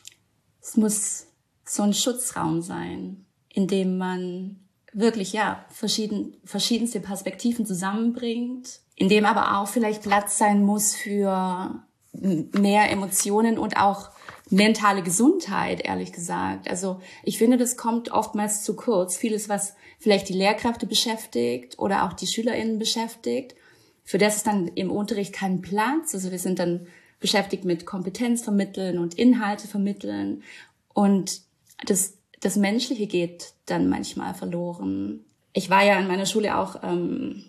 Es muss so ein Schutzraum sein, in dem man wirklich, ja, verschieden, verschiedenste Perspektiven zusammenbringt, in dem aber auch vielleicht Platz sein muss für mehr Emotionen und auch mentale Gesundheit, ehrlich gesagt. Also ich finde, das kommt oftmals zu kurz. Vieles, was vielleicht die Lehrkräfte beschäftigt oder auch die SchülerInnen beschäftigt, für das ist dann im Unterricht kein Platz. Also wir sind dann beschäftigt mit Kompetenz vermitteln und Inhalte vermitteln. Und das, das Menschliche geht dann manchmal verloren. Ich war ja an meiner Schule auch ähm,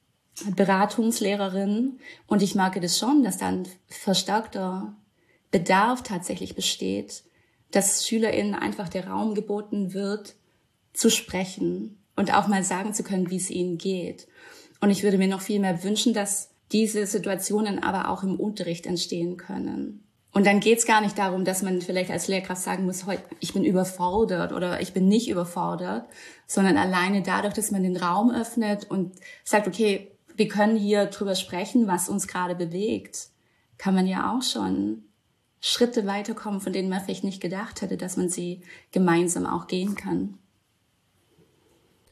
Beratungslehrerin und ich merke das schon, dass da ein verstärkter Bedarf tatsächlich besteht, dass SchülerInnen einfach der Raum geboten wird, zu sprechen und auch mal sagen zu können, wie es ihnen geht. Und ich würde mir noch viel mehr wünschen, dass diese Situationen aber auch im Unterricht entstehen können. Und dann geht es gar nicht darum, dass man vielleicht als Lehrkraft sagen muss, ich bin überfordert oder ich bin nicht überfordert, sondern alleine dadurch, dass man den Raum öffnet und sagt, okay, wir können hier drüber sprechen, was uns gerade bewegt, kann man ja auch schon Schritte weiterkommen, von denen man vielleicht nicht gedacht hätte, dass man sie gemeinsam auch gehen kann.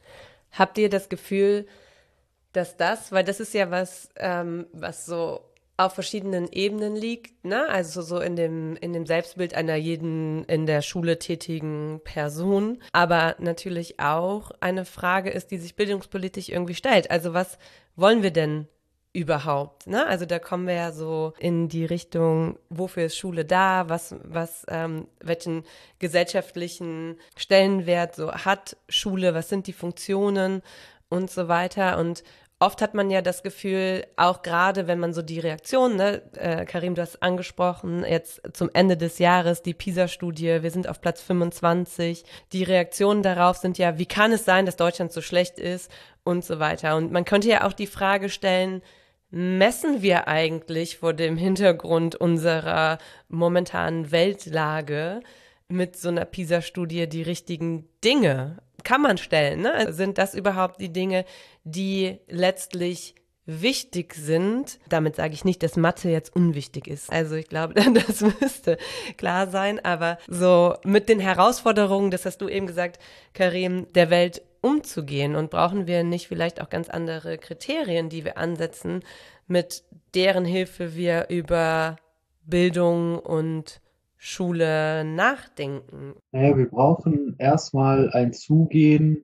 Habt ihr das Gefühl, dass das, weil das ist ja was, ähm, was so auf verschiedenen Ebenen liegt, ne? Also so in dem, in dem Selbstbild einer jeden in der Schule tätigen Person, aber natürlich auch eine Frage ist, die sich bildungspolitisch irgendwie stellt. Also was wollen wir denn überhaupt, ne? Also da kommen wir ja so in die Richtung, wofür ist Schule da, was, was, ähm, welchen gesellschaftlichen Stellenwert so hat Schule, was sind die Funktionen und so weiter. Und oft hat man ja das Gefühl, auch gerade wenn man so die Reaktionen, ne, äh, Karim, du hast angesprochen, jetzt zum Ende des Jahres, die PISA-Studie, wir sind auf Platz fünfundzwanzig, die Reaktionen darauf sind ja, wie kann es sein, dass Deutschland so schlecht ist und so weiter. Und man könnte ja auch die Frage stellen, messen wir eigentlich vor dem Hintergrund unserer momentanen Weltlage mit so einer PISA-Studie die richtigen Dinge? Kann man stellen, ne? Also sind das überhaupt die Dinge, die letztlich wichtig sind? Damit sage ich nicht, dass Mathe jetzt unwichtig ist. Also ich glaube, das müsste klar sein. Aber so mit den Herausforderungen, das hast du eben gesagt, Karim, der Welt umzugehen. Und brauchen wir nicht vielleicht auch ganz andere Kriterien, die wir ansetzen, mit deren Hilfe wir über Bildung und Schule nachdenken? Naja, wir brauchen erstmal ein Zugehen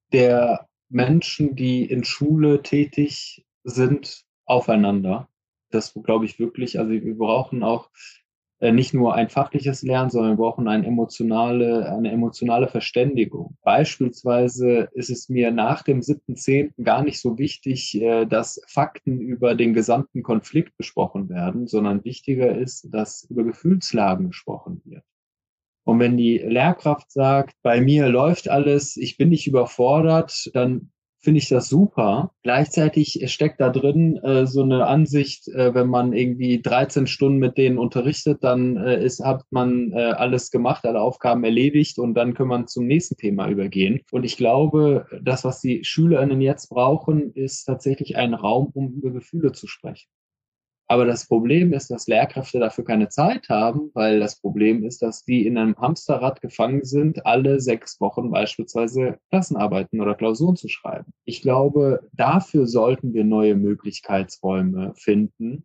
der Menschen, die in Schule tätig sind, aufeinander. Das glaube ich wirklich. Also wir brauchen auch äh, nicht nur ein fachliches Lernen, sondern wir brauchen eine emotionale, eine emotionale Verständigung. Beispielsweise ist es mir nach dem siebten zehnten gar nicht so wichtig, äh, dass Fakten über den gesamten Konflikt besprochen werden, sondern wichtiger ist, dass über Gefühlslagen gesprochen wird. Und wenn die Lehrkraft sagt, bei mir läuft alles, ich bin nicht überfordert, dann finde ich das super. Gleichzeitig steckt da drin äh, so eine Ansicht, äh, wenn man irgendwie dreizehn Stunden mit denen unterrichtet, dann äh, ist, hat man äh, alles gemacht, alle Aufgaben erledigt und dann kann man zum nächsten Thema übergehen. Und ich glaube, das, was die SchülerInnen jetzt brauchen, ist tatsächlich ein Raum, um über Gefühle zu sprechen. Aber das Problem ist, dass Lehrkräfte dafür keine Zeit haben, weil das Problem ist, dass die in einem Hamsterrad gefangen sind, alle sechs Wochen beispielsweise Klassenarbeiten oder Klausuren zu schreiben. Ich glaube, dafür sollten wir neue Möglichkeitsräume finden.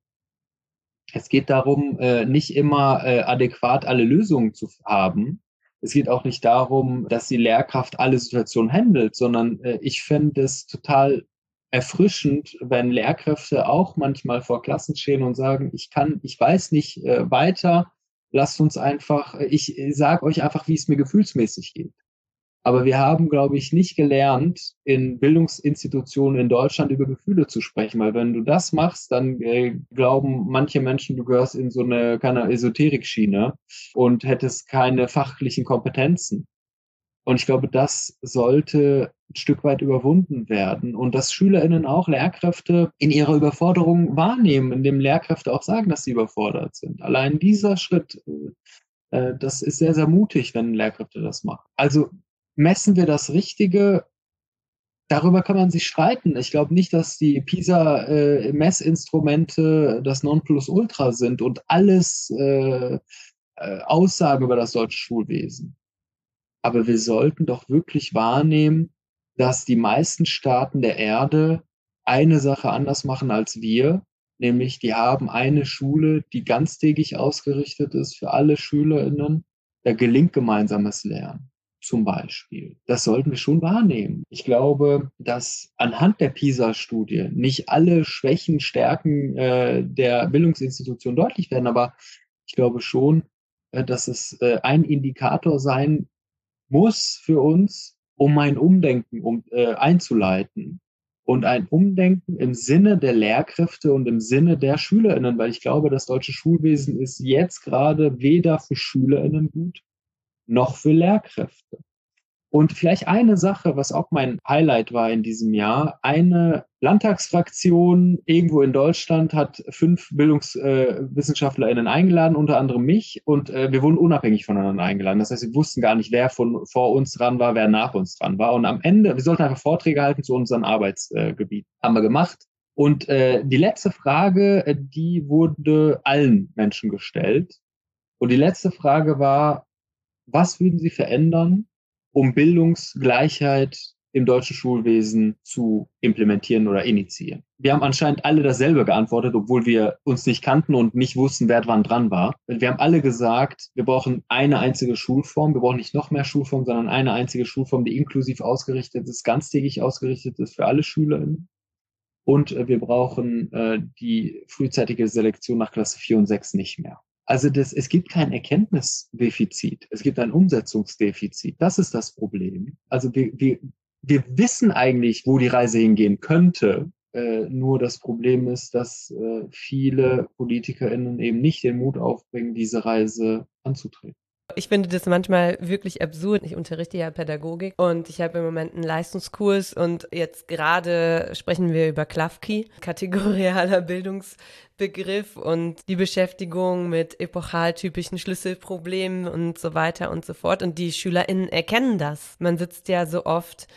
Es geht darum, nicht immer adäquat alle Lösungen zu haben. Es geht auch nicht darum, dass die Lehrkraft alle Situationen handelt, sondern ich fände es total erfrischend, wenn Lehrkräfte auch manchmal vor Klassen stehen und sagen, ich kann, ich weiß nicht äh, weiter, lasst uns einfach, ich sage euch einfach, wie es mir gefühlsmäßig geht. Aber wir haben, glaube ich, nicht gelernt, in Bildungsinstitutionen in Deutschland über Gefühle zu sprechen, weil wenn du das machst, dann äh, glauben manche Menschen, du gehörst in so eine, keine Esoterik-Schiene und hättest keine fachlichen Kompetenzen. Und ich glaube, das sollte ein Stück weit überwunden werden und dass SchülerInnen auch Lehrkräfte in ihrer Überforderung wahrnehmen, indem Lehrkräfte auch sagen, dass sie überfordert sind. Allein dieser Schritt, äh, das ist sehr, sehr mutig, wenn Lehrkräfte das machen. Also messen wir das Richtige? Darüber kann man sich streiten. Ich glaube nicht, dass die PISA-Messinstrumente äh, das Nonplusultra sind und alles äh, äh, aussagen über das deutsche Schulwesen. Aber wir sollten doch wirklich wahrnehmen, dass die meisten Staaten der Erde eine Sache anders machen als wir, nämlich die haben eine Schule, die ganztägig ausgerichtet ist für alle SchülerInnen. Da gelingt gemeinsames Lernen zum Beispiel. Das sollten wir schon wahrnehmen. Ich glaube, dass anhand der PISA-Studie nicht alle Schwächen, Stärken äh, der Bildungsinstitution deutlich werden, aber ich glaube schon, äh, dass es äh, ein Indikator sein muss für uns, um ein Umdenken um, äh, einzuleiten. Und ein Umdenken im Sinne der Lehrkräfte und im Sinne der SchülerInnen, weil ich glaube, das deutsche Schulwesen ist jetzt gerade weder für SchülerInnen gut, noch für Lehrkräfte. Und vielleicht eine Sache, was auch mein Highlight war in diesem Jahr, eine Landtagsfraktion irgendwo in Deutschland hat fünf BildungswissenschaftlerInnen äh, eingeladen, unter anderem mich, und äh, wir wurden unabhängig voneinander eingeladen. Das heißt, wir wussten gar nicht, wer von vor uns dran war, wer nach uns dran war. Und am Ende, wir sollten einfach Vorträge halten zu unseren Arbeitsgebieten. Haben wir gemacht. Und äh, die letzte Frage, äh, die wurde allen Menschen gestellt. Und die letzte Frage war, was würden Sie verändern, um Bildungsgleichheit im deutschen Schulwesen zu implementieren oder initiieren. Wir haben anscheinend alle dasselbe geantwortet, obwohl wir uns nicht kannten und nicht wussten, wer wann dran war. Wir haben alle gesagt, wir brauchen eine einzige Schulform. Wir brauchen nicht noch mehr Schulformen, sondern eine einzige Schulform, die inklusiv ausgerichtet ist, ganztägig ausgerichtet ist für alle SchülerInnen. Und äh, wir brauchen äh, die frühzeitige Selektion nach Klasse vier und sechs nicht mehr. Also das, es gibt kein Erkenntnisdefizit, es gibt ein Umsetzungsdefizit. Das ist das Problem. Also wir, wir, wir wissen eigentlich, wo die Reise hingehen könnte. Äh, nur das Problem ist, dass äh, viele PolitikerInnen eben nicht den Mut aufbringen, diese Reise anzutreten. Ich finde das manchmal wirklich absurd. Ich unterrichte ja Pädagogik und ich habe im Moment einen Leistungskurs und jetzt gerade sprechen wir über Klafki, kategorialer Bildungsbegriff und die Beschäftigung mit epochaltypischen Schlüsselproblemen und so weiter und so fort. Und die SchülerInnen erkennen das. Man sitzt ja so oft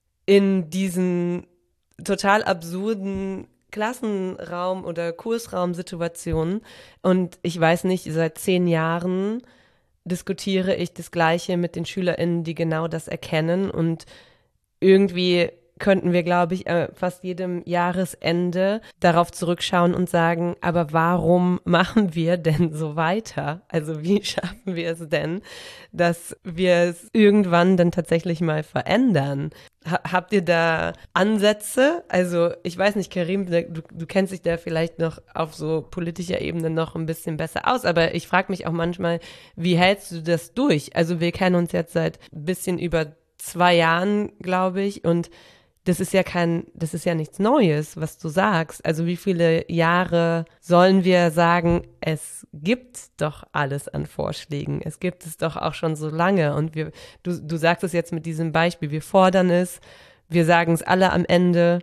in diesen total absurden Klassenraum- oder Kursraumsituationen und ich weiß nicht, seit zehn Jahren diskutiere ich das Gleiche mit den SchülerInnen, die genau das erkennen und irgendwie könnten wir, glaube ich, fast jedem Jahresende darauf zurückschauen und sagen, aber warum machen wir denn so weiter? Also wie schaffen wir es denn, dass wir es irgendwann dann tatsächlich mal verändern? Ha- habt ihr da Ansätze? Also ich weiß nicht, Karim, du, du kennst dich da vielleicht noch auf so politischer Ebene noch ein bisschen besser aus, aber ich frage mich auch manchmal, wie hältst du das durch? Also wir kennen uns jetzt seit ein bisschen über zwei Jahren, glaube ich, und das ist ja kein, das ist ja nichts Neues, was du sagst. Also wie viele Jahre sollen wir sagen, es gibt doch alles an Vorschlägen. Es gibt es doch auch schon so lange. Und wir, du, du sagst es jetzt mit diesem Beispiel, wir fordern es, wir sagen es alle am Ende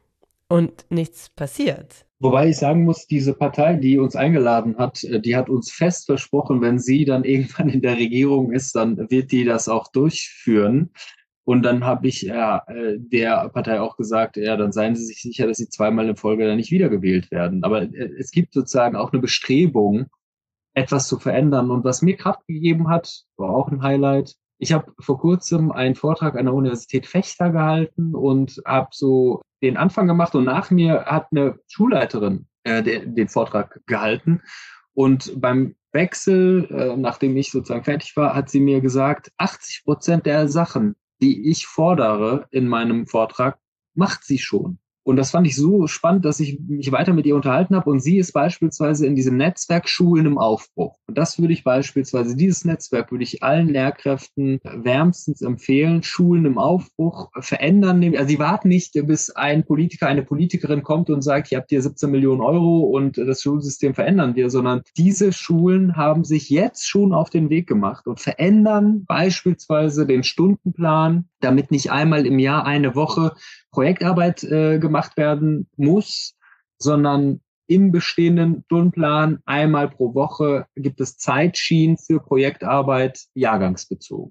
und nichts passiert. Wobei ich sagen muss, diese Partei, die uns eingeladen hat, die hat uns fest versprochen, wenn sie dann irgendwann in der Regierung ist, dann wird die das auch durchführen. Und dann habe ich ja, äh, der Partei auch gesagt, ja, dann seien Sie sich sicher, dass Sie zweimal in Folge dann nicht wiedergewählt werden. Aber äh, es gibt sozusagen auch eine Bestrebung, etwas zu verändern. Und was mir Kraft gegeben hat, war auch ein Highlight. Ich habe vor kurzem einen Vortrag an der Universität Vechta gehalten und habe so den Anfang gemacht. Und nach mir hat eine Schulleiterin äh, den, den Vortrag gehalten. Und beim Wechsel, äh, nachdem ich sozusagen fertig war, hat sie mir gesagt, achtzig Prozent der Sachen, die ich fordere in meinem Vortrag, macht sie schon. Und das fand ich so spannend, dass ich mich weiter mit ihr unterhalten habe. Und sie ist beispielsweise in diesem Netzwerk Schulen im Aufbruch. Und das würde ich beispielsweise, dieses Netzwerk würde ich allen Lehrkräften wärmstens empfehlen. Schulen im Aufbruch verändern. Also sie warten nicht, bis ein Politiker, eine Politikerin kommt und sagt, ihr habt hier siebzehn Millionen Euro und das Schulsystem verändern wir, sondern diese Schulen haben sich jetzt schon auf den Weg gemacht und verändern beispielsweise den Stundenplan, damit nicht einmal im Jahr eine Woche Projektarbeit äh, gemacht werden muss, sondern im bestehenden Stundenplan einmal pro Woche gibt es Zeitschienen für Projektarbeit jahrgangsbezogen.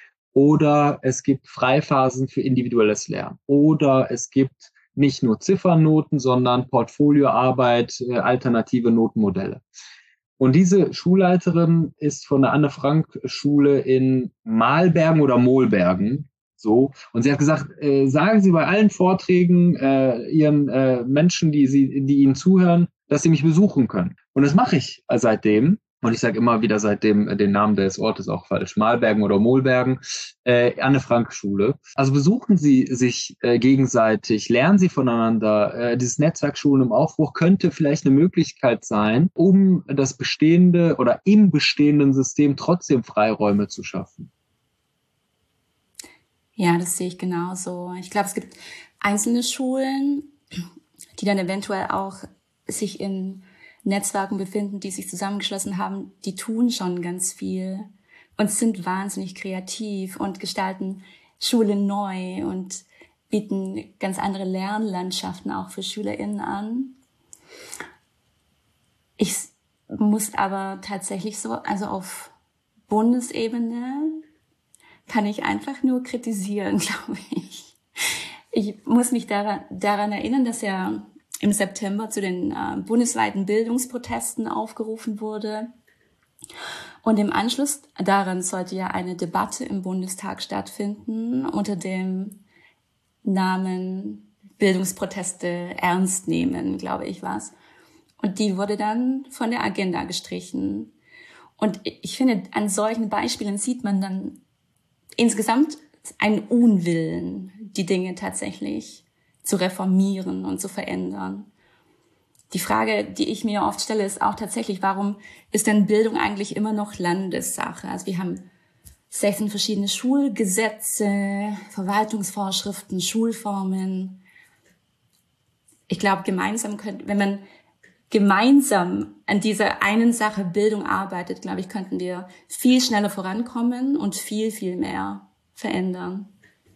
Oder es gibt Freiphasen für individuelles Lernen. Oder es gibt nicht nur Ziffernnoten, sondern Portfolioarbeit, äh, alternative Notenmodelle. Und diese Schulleiterin ist von der Anne-Frank-Schule in Mahlbergen oder Mohlbergen. So. Und sie hat gesagt, äh, sagen Sie bei allen Vorträgen äh, Ihren äh, Menschen, die, sie, die Ihnen zuhören, dass sie mich besuchen können. Und das mache ich seitdem. Und ich sage immer wieder seitdem äh, den Namen des Ortes auch falsch, Mahlbergen oder Mohlbergen, äh, Anne-Frank-Schule. Also besuchen Sie sich äh, gegenseitig, lernen Sie voneinander. Äh, dieses Netzwerk Schulen im Aufbruch könnte vielleicht eine Möglichkeit sein, um das bestehende oder im bestehenden System trotzdem Freiräume zu schaffen. Ja, das sehe ich genauso. Ich glaube, es gibt einzelne Schulen, die dann eventuell auch sich in Netzwerken befinden, die sich zusammengeschlossen haben, die tun schon ganz viel und sind wahnsinnig kreativ und gestalten Schule neu und bieten ganz andere Lernlandschaften auch für SchülerInnen an. Ich muss aber tatsächlich so, also auf Bundesebene kann ich einfach nur kritisieren, glaube ich. Ich muss mich daran, daran erinnern, dass ja im September zu den äh, bundesweiten Bildungsprotesten aufgerufen wurde. Und im Anschluss daran sollte ja eine Debatte im Bundestag stattfinden unter dem Namen Bildungsproteste ernst nehmen, glaube ich war's. Und die wurde dann von der Agenda gestrichen. Und ich finde, an solchen Beispielen sieht man dann insgesamt einen Unwillen, die Dinge tatsächlich zu reformieren und zu verändern. Die Frage, die ich mir oft stelle, ist auch tatsächlich, warum ist denn Bildung eigentlich immer noch Landessache? Also wir haben sechzehn verschiedene Schulgesetze, Verwaltungsvorschriften, Schulformen. Ich glaube, gemeinsam könnte, wenn man gemeinsam an dieser einen Sache Bildung arbeitet, glaube ich, könnten wir viel schneller vorankommen und viel, viel mehr verändern.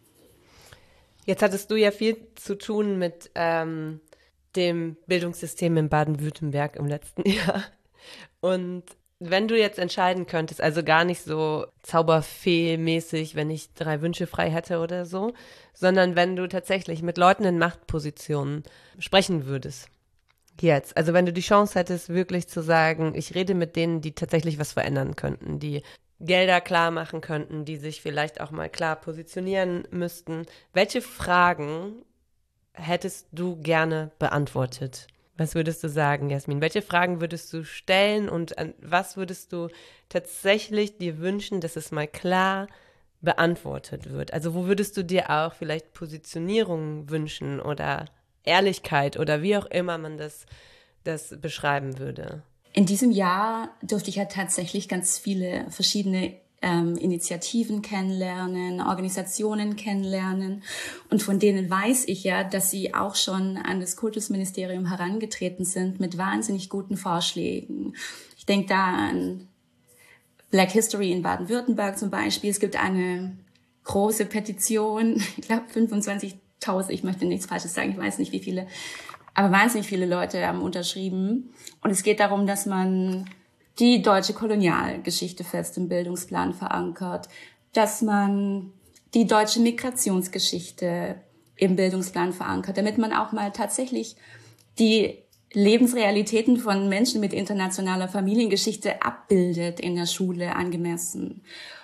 Jetzt hattest du ja viel zu tun mit ähm, dem Bildungssystem in Baden-Württemberg im letzten Jahr. Und wenn du jetzt entscheiden könntest, also gar nicht so Zauberfee-mäßig, wenn ich drei Wünsche frei hätte oder so, sondern wenn du tatsächlich mit Leuten in Machtpositionen sprechen würdest, jetzt, also wenn du die Chance hättest, wirklich zu sagen, ich rede mit denen, die tatsächlich was verändern könnten, die Gelder klar machen könnten, die sich vielleicht auch mal klar positionieren müssten. Welche Fragen hättest du gerne beantwortet? Was würdest du sagen, Jasmin? Welche Fragen würdest du stellen und an was würdest du tatsächlich dir wünschen, dass es mal klar beantwortet wird? Also wo würdest du dir auch vielleicht Positionierung wünschen oder Ehrlichkeit oder wie auch immer man das, das beschreiben würde? In diesem Jahr durfte ich ja tatsächlich ganz viele verschiedene ähm, Initiativen kennenlernen, Organisationen kennenlernen. Und von denen weiß ich ja, dass sie auch schon an das Kultusministerium herangetreten sind mit wahnsinnig guten Vorschlägen. Ich denke da an Black History in Baden-Württemberg zum Beispiel. Es gibt eine große Petition, ich glaube fünfundzwanzigtausend, ich möchte nichts Falsches sagen, ich weiß nicht wie viele, aber wahnsinnig viele Leute haben unterschrieben. Und es geht darum, dass man die deutsche Kolonialgeschichte fest im Bildungsplan verankert, dass man die deutsche Migrationsgeschichte im Bildungsplan verankert, damit man auch mal tatsächlich die Lebensrealitäten von Menschen mit internationaler Familiengeschichte abbildet in der Schule angemessen.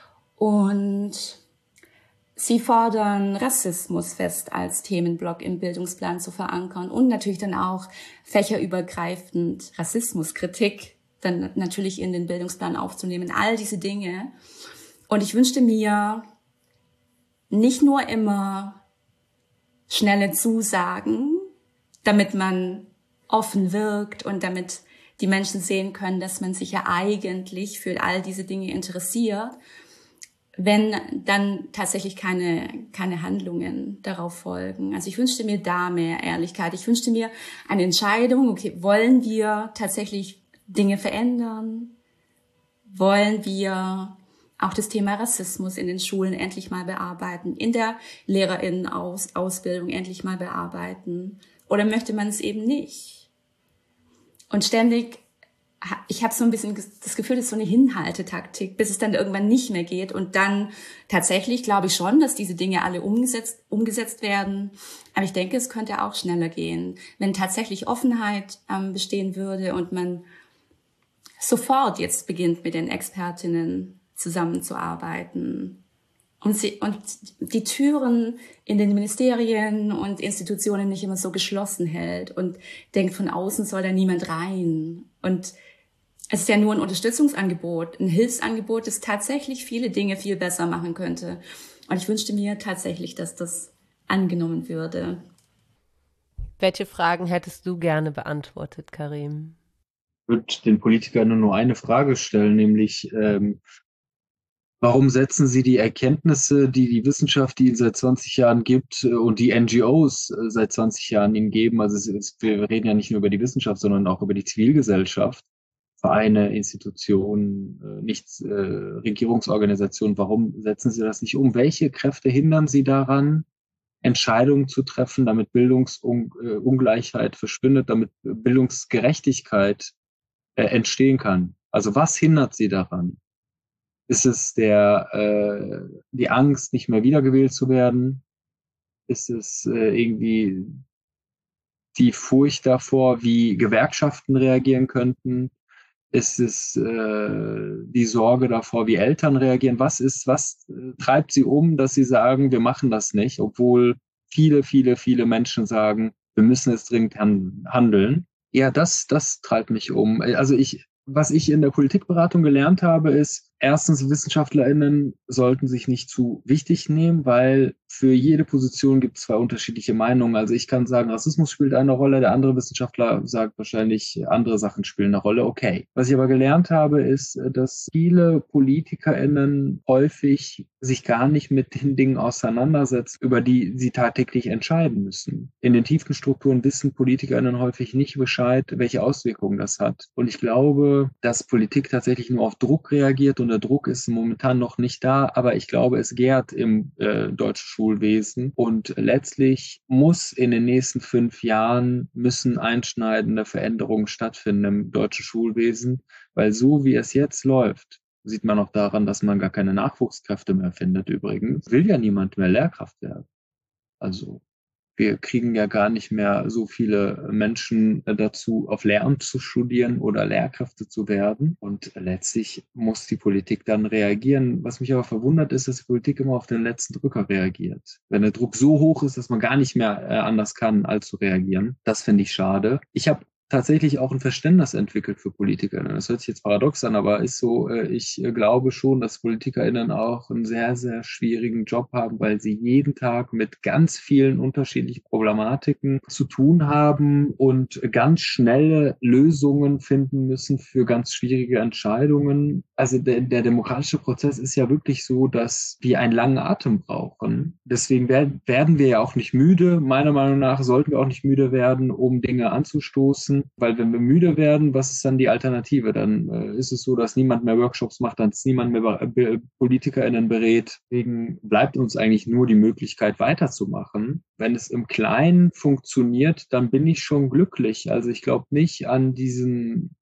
Und sie fordern, Rassismus fest als Themenblock im Bildungsplan zu verankern und natürlich dann auch fächerübergreifend Rassismuskritik dann natürlich in den Bildungsplan aufzunehmen. All diese Dinge. Und ich wünschte mir nicht nur immer schnelle Zusagen, damit man offen wirkt und damit die Menschen sehen können, dass man sich ja eigentlich für all diese Dinge interessiert, wenn dann tatsächlich keine, keine Handlungen darauf folgen. Also ich wünschte mir da mehr Ehrlichkeit. Ich wünschte mir eine Entscheidung, okay, wollen wir tatsächlich Dinge verändern? Wollen wir auch das Thema Rassismus in den Schulen endlich mal bearbeiten, in der LehrerInnen-Ausbildung endlich mal bearbeiten? Oder möchte man es eben nicht? Und ständig, ich habe so ein bisschen das Gefühl, das ist so eine Hinhaltetaktik, bis es dann irgendwann nicht mehr geht. Und dann tatsächlich glaube ich schon, dass diese Dinge alle umgesetzt, umgesetzt werden. Aber ich denke, es könnte auch schneller gehen, wenn tatsächlich Offenheit ähm, bestehen würde und man sofort jetzt beginnt, mit den Expertinnen zusammenzuarbeiten und, sie, und die Türen in den Ministerien und Institutionen nicht immer so geschlossen hält und denkt, von außen soll da niemand rein. Und es ist ja nur ein Unterstützungsangebot, ein Hilfsangebot, das tatsächlich viele Dinge viel besser machen könnte. Und ich wünschte mir tatsächlich, dass das angenommen würde. Welche Fragen hättest du gerne beantwortet, Karim? Ich würde den Politikern nur eine Frage stellen, nämlich ähm, warum setzen Sie die Erkenntnisse, die die Wissenschaft, die Ihnen seit zwanzig Jahren gibt und die N G Os seit zwanzig Jahren Ihnen geben, also es ist, wir reden ja nicht nur über die Wissenschaft, sondern auch über die Zivilgesellschaft, Vereine, Institutionen, nicht äh, Regierungsorganisationen, warum setzen Sie das nicht um? Welche Kräfte hindern Sie daran, Entscheidungen zu treffen, damit Bildungsungleichheit verschwindet, damit Bildungsgerechtigkeit äh, entstehen kann? Also was hindert Sie daran? Ist es der äh, die Angst, nicht mehr wiedergewählt zu werden? Ist es äh, irgendwie die Furcht davor, wie Gewerkschaften reagieren könnten? Ist es äh, die Sorge davor, wie Eltern reagieren? Was ist, was äh, treibt Sie um, dass Sie sagen, wir machen das nicht, obwohl viele, viele, viele Menschen sagen, wir müssen jetzt dringend handeln. Ja, das, das treibt mich um. Also ich, was ich in der Politikberatung gelernt habe, ist, erstens, WissenschaftlerInnen sollten sich nicht zu wichtig nehmen, weil für jede Position gibt es zwei unterschiedliche Meinungen. Also ich kann sagen, Rassismus spielt eine Rolle, der andere Wissenschaftler sagt wahrscheinlich, andere Sachen spielen eine Rolle. Okay. Was ich aber gelernt habe, ist, dass viele PolitikerInnen häufig sich gar nicht mit den Dingen auseinandersetzen, über die sie tagtäglich entscheiden müssen. In den tiefen Strukturen wissen PolitikerInnen häufig nicht Bescheid, welche Auswirkungen das hat. Und ich glaube, dass Politik tatsächlich nur auf Druck reagiert, und der Druck ist momentan noch nicht da, aber ich glaube, es gärt im äh, deutschen Schulwesen, und letztlich muss in den nächsten fünf Jahren müssen einschneidende Veränderungen stattfinden im deutschen Schulwesen, weil so wie es jetzt läuft, sieht man auch daran, dass man gar keine Nachwuchskräfte mehr findet übrigens, will ja niemand mehr Lehrkraft werden. Also wir kriegen ja gar nicht mehr so viele Menschen dazu, auf Lehramt zu studieren oder Lehrkräfte zu werden. Und letztlich muss die Politik dann reagieren. Was mich aber verwundert ist, dass die Politik immer auf den letzten Drücker reagiert. Wenn der Druck so hoch ist, dass man gar nicht mehr anders kann, als zu reagieren. Das finde ich schade. Ich habe tatsächlich auch ein Verständnis entwickelt für PolitikerInnen. Das hört sich jetzt paradox an, aber ist so, ich glaube schon, dass PolitikerInnen auch einen sehr, sehr schwierigen Job haben, weil sie jeden Tag mit ganz vielen unterschiedlichen Problematiken zu tun haben und ganz schnelle Lösungen finden müssen für ganz schwierige Entscheidungen. Also der, der demokratische Prozess ist ja wirklich so, dass wir einen langen Atem brauchen. Deswegen werden, werden wir ja auch nicht müde. Meiner Meinung nach sollten wir auch nicht müde werden, um Dinge anzustoßen. Weil wenn wir müde werden, was ist dann die Alternative? Dann äh, ist es so, dass niemand mehr Workshops macht, dann ist niemand mehr äh, PolitikerInnen berät. Deswegen bleibt uns eigentlich nur die Möglichkeit, weiterzumachen. Wenn es im Kleinen funktioniert, dann bin ich schon glücklich. Also ich glaube nicht an diesen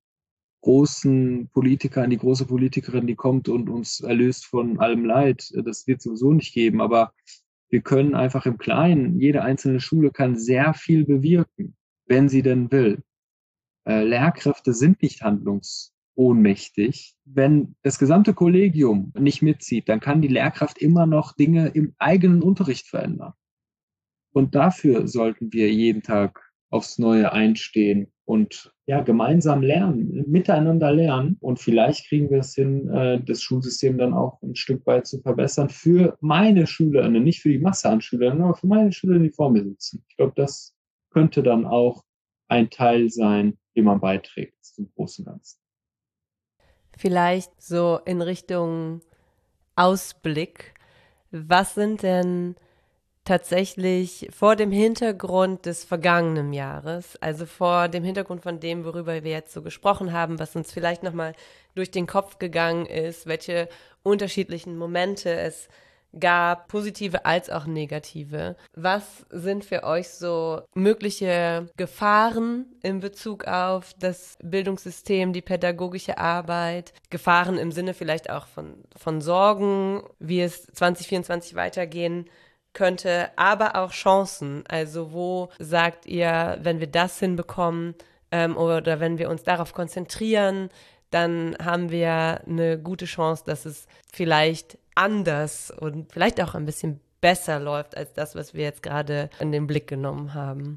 großen Politiker, an die große Politikerin, die kommt und uns erlöst von allem Leid. Das wird sowieso nicht geben, aber wir können einfach im Kleinen, jede einzelne Schule kann sehr viel bewirken, wenn sie denn will. Äh, Lehrkräfte sind nicht handlungsohnmächtig. Wenn das gesamte Kollegium nicht mitzieht, dann kann die Lehrkraft immer noch Dinge im eigenen Unterricht verändern. Und dafür sollten wir jeden Tag aufs Neue einstehen und ja, gemeinsam lernen, miteinander lernen. Und vielleicht kriegen wir es hin, äh, das Schulsystem dann auch ein Stück weit zu verbessern für meine SchülerInnen, nicht für die Masse an SchülerInnen, aber für meine SchülerInnen, die vor mir sitzen. Ich glaube, das könnte dann auch ein Teil sein, den man beiträgt zum großen Ganzen. Vielleicht so in Richtung Ausblick. Was sind denn tatsächlich vor dem Hintergrund des vergangenen Jahres, also vor dem Hintergrund von dem, worüber wir jetzt so gesprochen haben, was uns vielleicht nochmal durch den Kopf gegangen ist, welche unterschiedlichen Momente es gab, positive als auch negative. Was sind für euch so mögliche Gefahren in Bezug auf das Bildungssystem, die pädagogische Arbeit? Gefahren im Sinne vielleicht auch von, von Sorgen, wie es zwanzig vierundzwanzig weitergehen könnte, aber auch Chancen. Also wo sagt ihr, wenn wir das hinbekommen ähm, oder wenn wir uns darauf konzentrieren, dann haben wir eine gute Chance, dass es vielleicht anders und vielleicht auch ein bisschen besser läuft als das, was wir jetzt gerade in den Blick genommen haben?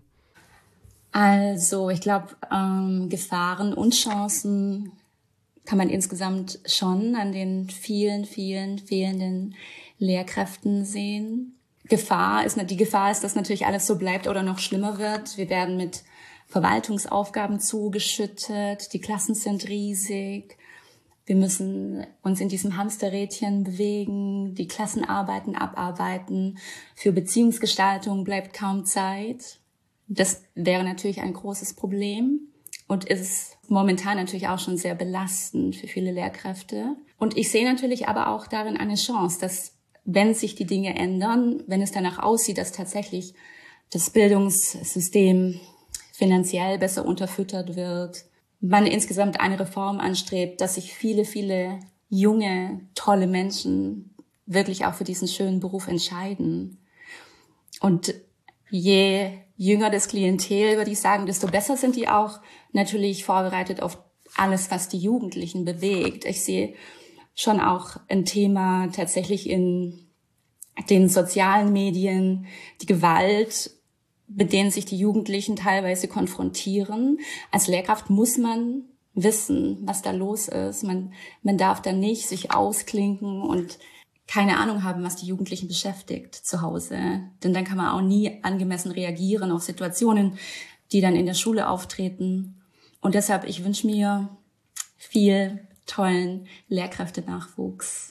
Also ich glaube, ähm, Gefahren und Chancen kann man insgesamt schon an den vielen, vielen fehlenden Lehrkräften sehen. Gefahr ist, die Gefahr ist, dass natürlich alles so bleibt oder noch schlimmer wird. Wir werden mit Verwaltungsaufgaben zugeschüttet, die Klassen sind riesig. Wir müssen uns in diesem Hamsterrädchen bewegen, die Klassenarbeiten abarbeiten. Für Beziehungsgestaltung bleibt kaum Zeit. Das wäre natürlich ein großes Problem und ist momentan natürlich auch schon sehr belastend für viele Lehrkräfte. Und ich sehe natürlich aber auch darin eine Chance, dass wenn sich die Dinge ändern, wenn es danach aussieht, dass tatsächlich das Bildungssystem finanziell besser unterfüttert wird, man insgesamt eine Reform anstrebt, dass sich viele, viele junge, tolle Menschen wirklich auch für diesen schönen Beruf entscheiden. Und je jünger das Klientel, würde ich sagen, desto besser sind die auch natürlich vorbereitet auf alles, was die Jugendlichen bewegt. Ich sehe schon auch ein Thema tatsächlich in den sozialen Medien, die Gewalt, mit denen sich die Jugendlichen teilweise konfrontieren. Als Lehrkraft muss man wissen, was da los ist. Man, man darf da nicht sich ausklinken und keine Ahnung haben, was die Jugendlichen beschäftigt zu Hause. Denn dann kann man auch nie angemessen reagieren auf Situationen, die dann in der Schule auftreten. Und deshalb, ich wünsche mir viel tollen Lehrkräftenachwuchs.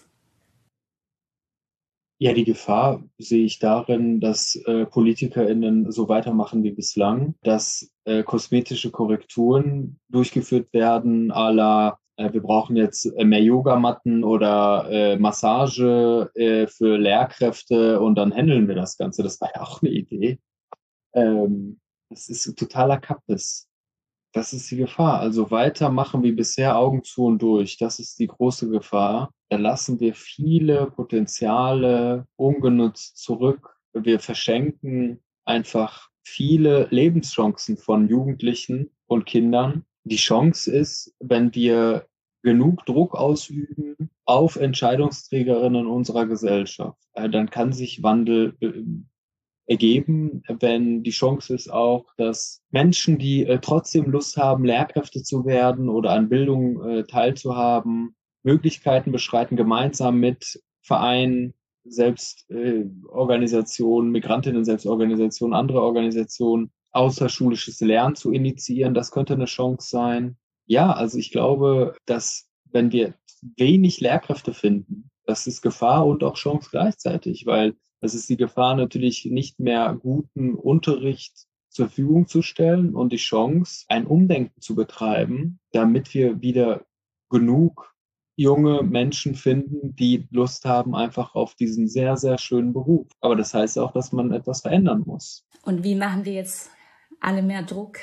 Ja, die Gefahr sehe ich darin, dass äh, PolitikerInnen so weitermachen wie bislang, dass äh, kosmetische Korrekturen durchgeführt werden, à la äh, wir brauchen jetzt äh, mehr Yogamatten oder äh, Massage äh, für Lehrkräfte und dann handeln wir das Ganze. Das war ja auch eine Idee. Ähm, das ist ein totaler Kappes. Das ist die Gefahr. Also weitermachen wie bisher, Augen zu und durch. Das ist die große Gefahr. Da lassen wir viele Potenziale ungenutzt zurück. Wir verschenken einfach viele Lebenschancen von Jugendlichen und Kindern. Die Chance ist, wenn wir genug Druck ausüben auf Entscheidungsträgerinnen unserer Gesellschaft, dann kann sich Wandel ergeben, wenn die Chance ist auch, dass Menschen, die äh, trotzdem Lust haben, Lehrkräfte zu werden oder an Bildung äh, teilzuhaben, Möglichkeiten beschreiten, gemeinsam mit Vereinen, Selbstorganisationen, äh, Migrantinnen-Selbstorganisationen, andere Organisationen, außerschulisches Lernen zu initiieren. Das könnte eine Chance sein. Ja, also ich glaube, dass wenn wir wenig Lehrkräfte finden, das ist Gefahr und auch Chance gleichzeitig, weil es ist die Gefahr natürlich nicht mehr guten Unterricht zur Verfügung zu stellen und die Chance, ein Umdenken zu betreiben, damit wir wieder genug junge Menschen finden, die Lust haben einfach auf diesen sehr, sehr schönen Beruf. Aber das heißt auch, dass man etwas verändern muss. Und wie machen wir jetzt alle mehr Druck?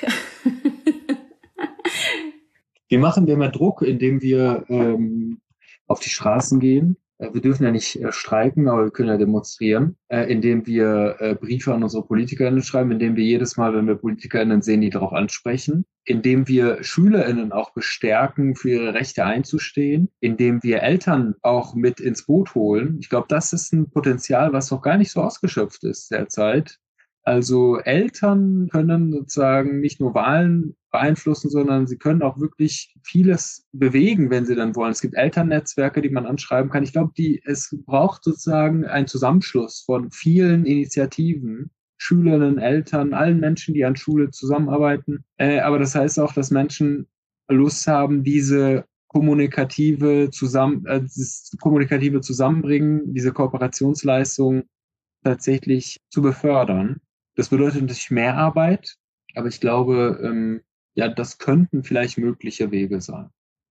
Wie machen wir mehr Druck, indem wir ähm, auf die Straßen gehen? Wir dürfen ja nicht äh, streiken, aber wir können ja demonstrieren, äh, indem wir äh, Briefe an unsere PolitikerInnen schreiben, indem wir jedes Mal, wenn wir PolitikerInnen sehen, die darauf ansprechen, indem wir SchülerInnen auch bestärken, für ihre Rechte einzustehen, indem wir Eltern auch mit ins Boot holen. Ich glaube, das ist ein Potenzial, was noch gar nicht so ausgeschöpft ist derzeit. Also Eltern können sozusagen nicht nur Wahlen beeinflussen, sondern sie können auch wirklich vieles bewegen, wenn sie dann wollen. Es gibt Elternnetzwerke, die man anschreiben kann. Ich glaube, die, es braucht sozusagen einen Zusammenschluss von vielen Initiativen, Schülerinnen, Eltern, allen Menschen, die an Schule zusammenarbeiten. Äh, aber das heißt auch, dass Menschen Lust haben, diese kommunikative, zusammen, äh, das kommunikative Zusammenbringen, diese Kooperationsleistung tatsächlich zu befördern. Das bedeutet natürlich mehr Arbeit, aber ich glaube, ähm, ja, das könnten vielleicht mögliche Wege sein.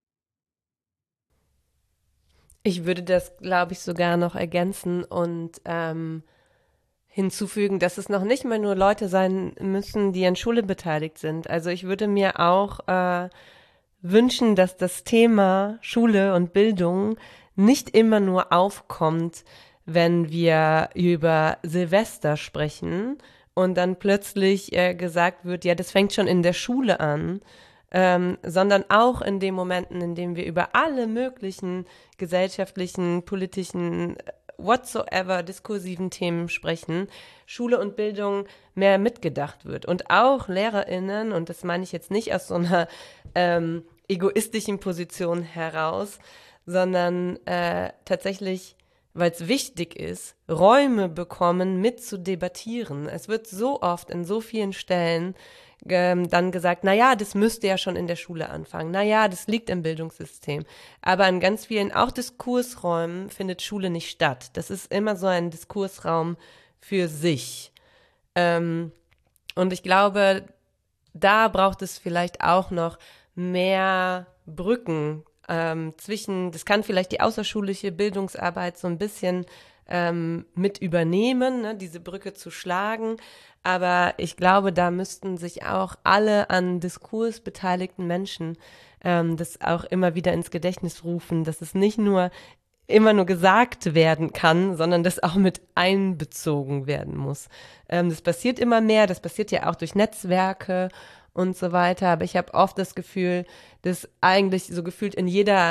Ich würde das, glaube ich, sogar noch ergänzen und ähm, hinzufügen, dass es noch nicht mal nur Leute sein müssen, die an Schule beteiligt sind. Also ich würde mir auch äh, wünschen, dass das Thema Schule und Bildung nicht immer nur aufkommt, wenn wir über Silvester sprechen und dann plötzlich äh, gesagt wird, ja, das fängt schon in der Schule an, ähm, sondern auch in den Momenten, in denen wir über alle möglichen gesellschaftlichen, politischen, whatsoever, diskursiven Themen sprechen, Schule und Bildung mehr mitgedacht wird. Und auch LehrerInnen, und das meine ich jetzt nicht aus so einer ähm, egoistischen Position heraus, sondern äh, tatsächlich, weil es wichtig ist, Räume bekommen, mit zu debattieren. Es wird so oft in so vielen Stellen ähm, dann gesagt, na ja, das müsste ja schon in der Schule anfangen. Na ja, das liegt im Bildungssystem. Aber in ganz vielen, auch Diskursräumen, findet Schule nicht statt. Das ist immer so ein Diskursraum für sich. Ähm, und ich glaube, da braucht es vielleicht auch noch mehr Brücken Ähm, zwischen, das kann vielleicht die außerschulische Bildungsarbeit so ein bisschen ähm, mit übernehmen, ne, diese Brücke zu schlagen, aber ich glaube, da müssten sich auch alle an Diskurs beteiligten Menschen ähm, das auch immer wieder ins Gedächtnis rufen, dass es nicht nur immer nur gesagt werden kann, sondern das auch mit einbezogen werden muss. Ähm, das passiert immer mehr, das passiert ja auch durch Netzwerke und so weiter, aber ich habe oft das Gefühl, dass eigentlich so gefühlt in jeder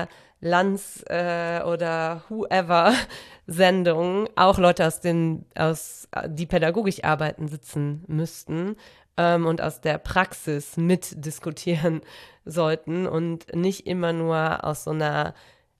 Lanz äh, oder whoever Sendungen auch Leute aus den, aus, die pädagogisch arbeiten, sitzen müssten ähm, und aus der Praxis mitdiskutieren sollten und nicht immer nur aus so einer,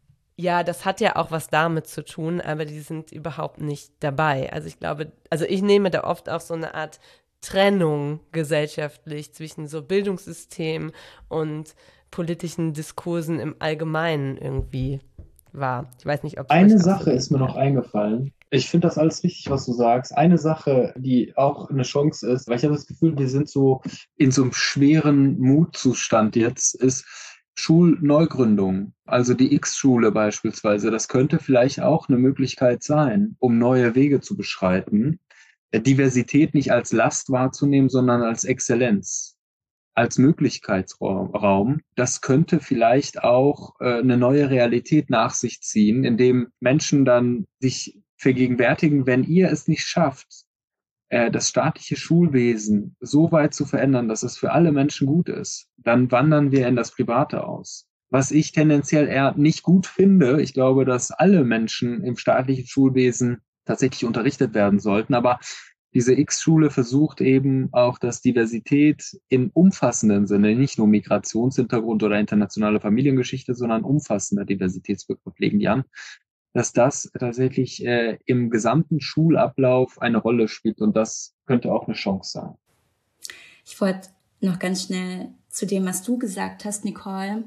ja, das hat ja auch was damit zu tun, aber die sind überhaupt nicht dabei. Also ich glaube, also ich nehme da oft auch so eine Art Trennung gesellschaftlich zwischen so Bildungssystem und politischen Diskursen im Allgemeinen irgendwie wahr. Ich weiß nicht, ob es Eine euch auch Sache so ist mir geht. noch eingefallen. Ich finde das alles richtig, was du sagst. Eine Sache, die auch eine Chance ist, weil ich habe das Gefühl, wir sind so in so einem schweren Mutzustand jetzt, ist Schulneugründung. Also die X-Schule beispielsweise. Das könnte vielleicht auch eine Möglichkeit sein, um neue Wege zu beschreiten. Diversität nicht als Last wahrzunehmen, sondern als Exzellenz, als Möglichkeitsraum. Das könnte vielleicht auch äh, eine neue Realität nach sich ziehen, indem Menschen dann sich vergegenwärtigen, wenn ihr es nicht schafft, äh, das staatliche Schulwesen so weit zu verändern, dass es für alle Menschen gut ist, dann wandern wir in das Private aus. Was ich tendenziell eher nicht gut finde, ich glaube, dass alle Menschen im staatlichen Schulwesen tatsächlich unterrichtet werden sollten, aber diese X-Schule versucht eben auch, dass Diversität im umfassenden Sinne, nicht nur Migrationshintergrund oder internationale Familiengeschichte, sondern umfassender Diversitätsbegriff legen die an, dass das tatsächlich äh, im gesamten Schulablauf eine Rolle spielt und das könnte auch eine Chance sein. Ich wollte noch ganz schnell zu dem, was du gesagt hast, Nicole,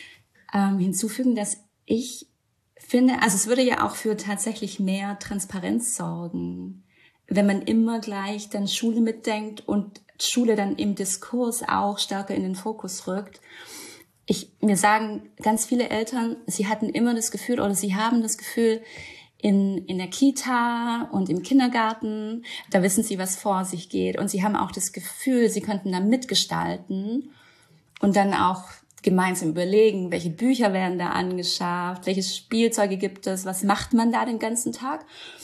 ähm, hinzufügen, dass ich finde, also es würde ja auch für tatsächlich mehr Transparenz sorgen, wenn man immer gleich dann Schule mitdenkt und Schule dann im Diskurs auch stärker in den Fokus rückt. Ich, mir sagen ganz viele Eltern, sie hatten immer das Gefühl oder sie haben das Gefühl, in, in der Kita und im Kindergarten, da wissen sie, was vor sich geht. Und sie haben auch das Gefühl, sie könnten da mitgestalten und dann auch gemeinsam überlegen, welche Bücher werden da angeschafft, welche Spielzeuge gibt es, was macht man da den ganzen Tag.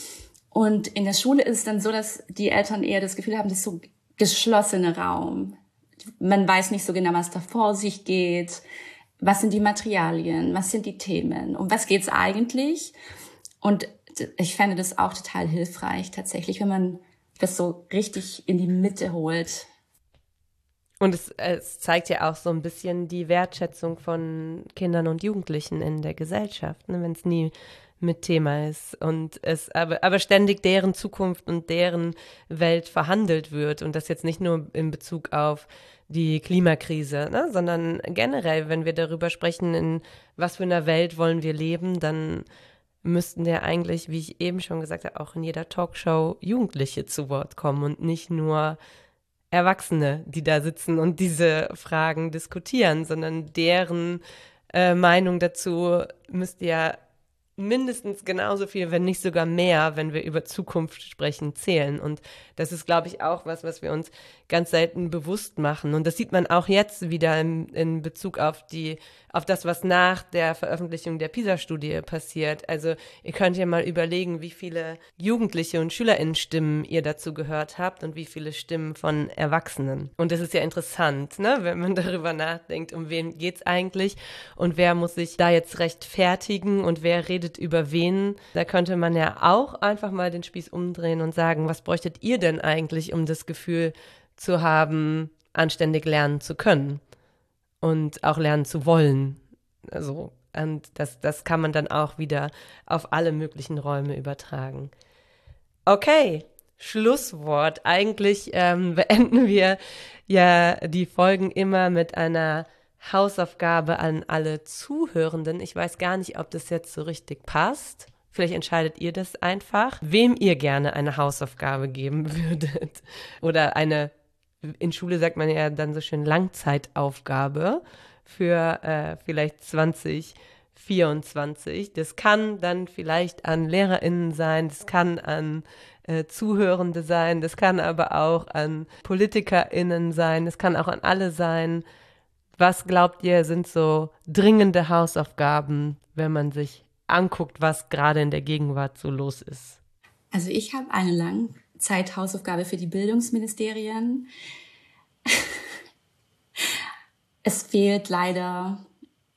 Und in der Schule ist es dann so, dass die Eltern eher das Gefühl haben, das ist so geschlossener Raum. Man weiß nicht so genau, was da vor sich geht. Was sind die Materialien? Was sind die Themen? Um was geht's eigentlich? Und ich fände das auch total hilfreich, tatsächlich, wenn man das so richtig in die Mitte holt. Und es, es zeigt ja auch so ein bisschen die Wertschätzung von Kindern und Jugendlichen in der Gesellschaft, ne, wenn es nie mit Thema ist und es aber, aber ständig deren Zukunft und deren Welt verhandelt wird und das jetzt nicht nur in Bezug auf die Klimakrise, ne, sondern generell, wenn wir darüber sprechen, in was für einer Welt wollen wir leben, dann müssten ja eigentlich, wie ich eben schon gesagt habe, auch in jeder Talkshow Jugendliche zu Wort kommen und nicht nur Erwachsene, die da sitzen und diese Fragen diskutieren, sondern deren äh, Meinung dazu müsste ja mindestens genauso viel, wenn nicht sogar mehr, wenn wir über Zukunft sprechen, zählen. Und das ist, glaube ich, auch was, was wir uns ganz selten bewusst machen. Und das sieht man auch jetzt wieder in, in Bezug auf die, auf das, was nach der Veröffentlichung der PISA-Studie passiert. Also ihr könnt ja mal überlegen, wie viele Jugendliche und SchülerInnen-Stimmen ihr dazu gehört habt und wie viele Stimmen von Erwachsenen. Und das ist ja interessant, ne, wenn man darüber nachdenkt, um wen geht's eigentlich und wer muss sich da jetzt rechtfertigen und wer redet über wen. Da könnte man ja auch einfach mal den Spieß umdrehen und sagen, was bräuchtet ihr denn eigentlich, um das Gefühl zu haben, anständig lernen zu können und auch lernen zu wollen. Also, und das, das kann man dann auch wieder auf alle möglichen Räume übertragen. Okay, Schlusswort. Eigentlich ähm, beenden wir ja die Folgen immer mit einer Hausaufgabe an alle Zuhörenden. Ich weiß gar nicht, ob das jetzt so richtig passt. Vielleicht entscheidet ihr das einfach, wem ihr gerne eine Hausaufgabe geben würdet. Oder eine, in Schule sagt man ja dann so schön Langzeitaufgabe für äh, vielleicht zwanzig vierundzwanzig. Das kann dann vielleicht an LehrerInnen sein, das kann an äh, Zuhörende sein, das kann aber auch an PolitikerInnen sein, das kann auch an alle sein. Was glaubt ihr, sind so dringende Hausaufgaben, wenn man sich anguckt, was gerade in der Gegenwart so los ist? Also ich habe eine Langzeithausaufgabe für die Bildungsministerien. Es fehlt leider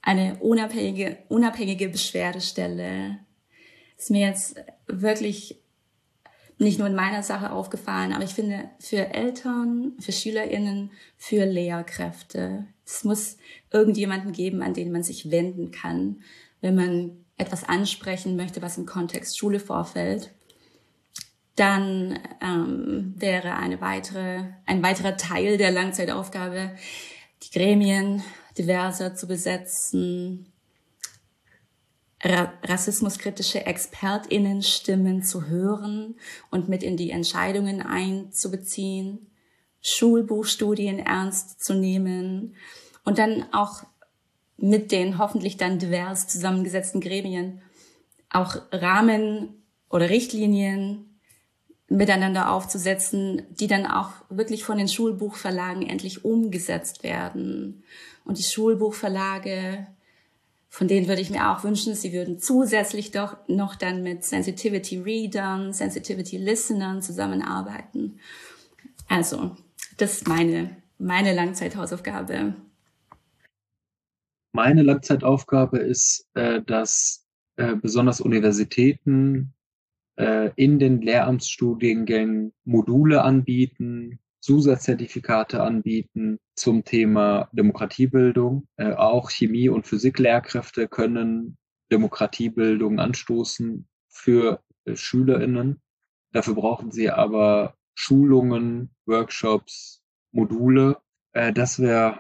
eine unabhängige, unabhängige Beschwerdestelle. Ist mir jetzt wirklich nicht nur in meiner Sache aufgefallen, aber ich finde für Eltern, für SchülerInnen, für Lehrkräfte, es muss irgendjemanden geben, an den man sich wenden kann, wenn man etwas ansprechen möchte, was im Kontext Schule vorfällt. Dann ähm, wäre eine weitere, ein weiterer Teil der Langzeitaufgabe, die Gremien diverser zu besetzen, Ra- rassismuskritische ExpertInnen-Stimmen zu hören und mit in die Entscheidungen einzubeziehen, Schulbuchstudien ernst zu nehmen und dann auch mit den hoffentlich dann divers zusammengesetzten Gremien auch Rahmen oder Richtlinien miteinander aufzusetzen, die dann auch wirklich von den Schulbuchverlagen endlich umgesetzt werden. Und die Schulbuchverlage, von denen würde ich mir auch wünschen, sie würden zusätzlich doch noch dann mit Sensitivity Readern, Sensitivity Listenern zusammenarbeiten. Also, das ist meine, meine Langzeithausaufgabe. Meine Langzeitaufgabe ist, äh, dass äh, besonders Universitäten äh, in den Lehramtsstudiengängen Module anbieten, Zusatzzertifikate anbieten zum Thema Demokratiebildung. Äh, auch Chemie- und Physiklehrkräfte können Demokratiebildung anstoßen für äh, SchülerInnen. Dafür brauchen sie aber Schulungen, Workshops, Module. Äh, das wäre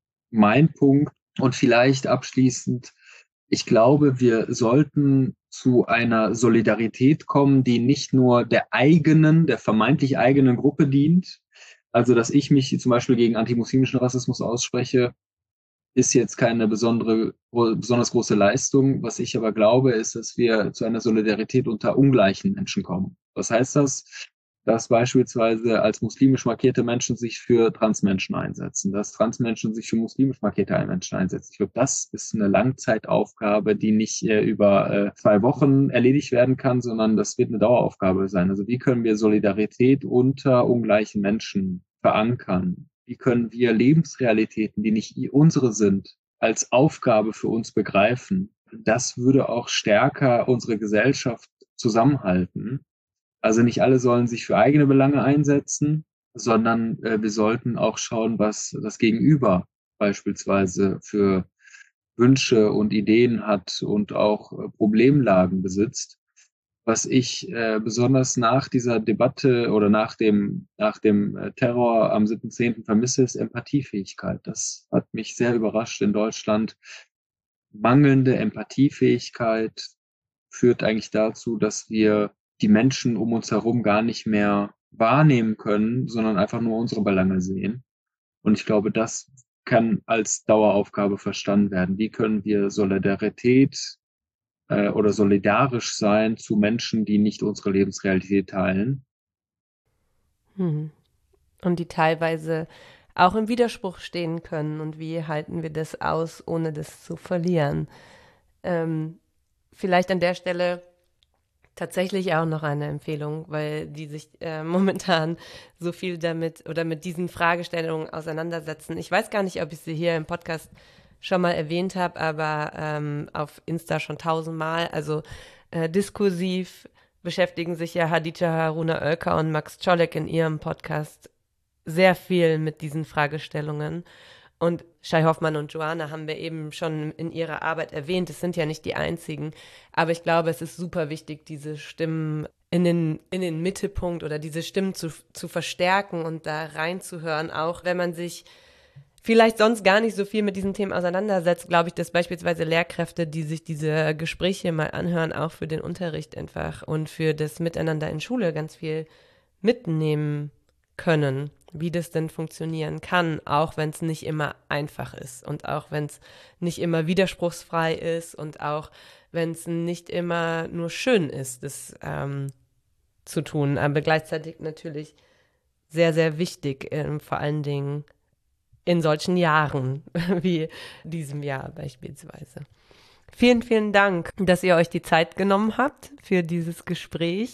mein Punkt. Und vielleicht abschließend, ich glaube, wir sollten zu einer Solidarität kommen, die nicht nur der eigenen, der vermeintlich eigenen Gruppe dient. Also, dass ich mich zum Beispiel gegen antimuslimischen Rassismus ausspreche, ist jetzt keine besondere, besonders große Leistung. Was ich aber glaube, ist, dass wir zu einer Solidarität unter ungleichen Menschen kommen. Was heißt das? Dass beispielsweise als muslimisch markierte Menschen sich für Transmenschen einsetzen, dass Transmenschen sich für muslimisch markierte Menschen einsetzen. Ich glaube, das ist eine Langzeitaufgabe, die nicht äh, über äh, zwei Wochen erledigt werden kann, sondern das wird eine Daueraufgabe sein. Also wie können wir Solidarität unter ungleichen Menschen verankern? Wie können wir Lebensrealitäten, die nicht unsere sind, als Aufgabe für uns begreifen? Das würde auch stärker unsere Gesellschaft zusammenhalten. Also nicht alle sollen sich für eigene Belange einsetzen, sondern äh, wir sollten auch schauen, was das Gegenüber beispielsweise für Wünsche und Ideen hat und auch äh, Problemlagen besitzt. Was ich äh, besonders nach dieser Debatte oder nach dem, nach dem äh, Terror am siebten zehnten vermisse, ist Empathiefähigkeit. Das hat mich sehr überrascht in Deutschland. Mangelnde Empathiefähigkeit führt eigentlich dazu, dass wir die Menschen um uns herum gar nicht mehr wahrnehmen können, sondern einfach nur unsere Belange sehen. Und ich glaube, das kann als Daueraufgabe verstanden werden. Wie können wir Solidarität äh, oder solidarisch sein zu Menschen, die nicht unsere Lebensrealität teilen? Hm. Und die teilweise auch im Widerspruch stehen können. Und wie halten wir das aus, ohne das zu verlieren? Ähm, vielleicht an der Stelle tatsächlich auch noch eine Empfehlung, weil die sich äh, momentan so viel damit oder mit diesen Fragestellungen auseinandersetzen. Ich weiß gar nicht, ob ich sie hier im Podcast schon mal erwähnt habe, aber ähm, auf Insta schon tausendmal. Also äh, diskursiv beschäftigen sich ja Hadija Haruna Oelker und Max Czolek in ihrem Podcast sehr viel mit diesen Fragestellungen. Und Shai Hoffmann und Joanna haben wir eben schon in ihrer Arbeit erwähnt. Es sind ja nicht die einzigen. Aber ich glaube, es ist super wichtig, diese Stimmen in den, in den Mittelpunkt oder diese Stimmen zu, zu verstärken und da reinzuhören. Auch wenn man sich vielleicht sonst gar nicht so viel mit diesen Themen auseinandersetzt, glaube ich, dass beispielsweise Lehrkräfte, die sich diese Gespräche mal anhören, auch für den Unterricht einfach und für das Miteinander in Schule ganz viel mitnehmen können, wie das denn funktionieren kann, auch wenn es nicht immer einfach ist und auch wenn es nicht immer widerspruchsfrei ist und auch wenn es nicht immer nur schön ist, das ähm, zu tun, aber gleichzeitig natürlich sehr, sehr wichtig, ähm, vor allen Dingen in solchen Jahren wie diesem Jahr beispielsweise. Vielen, vielen Dank, dass ihr euch die Zeit genommen habt für dieses Gespräch.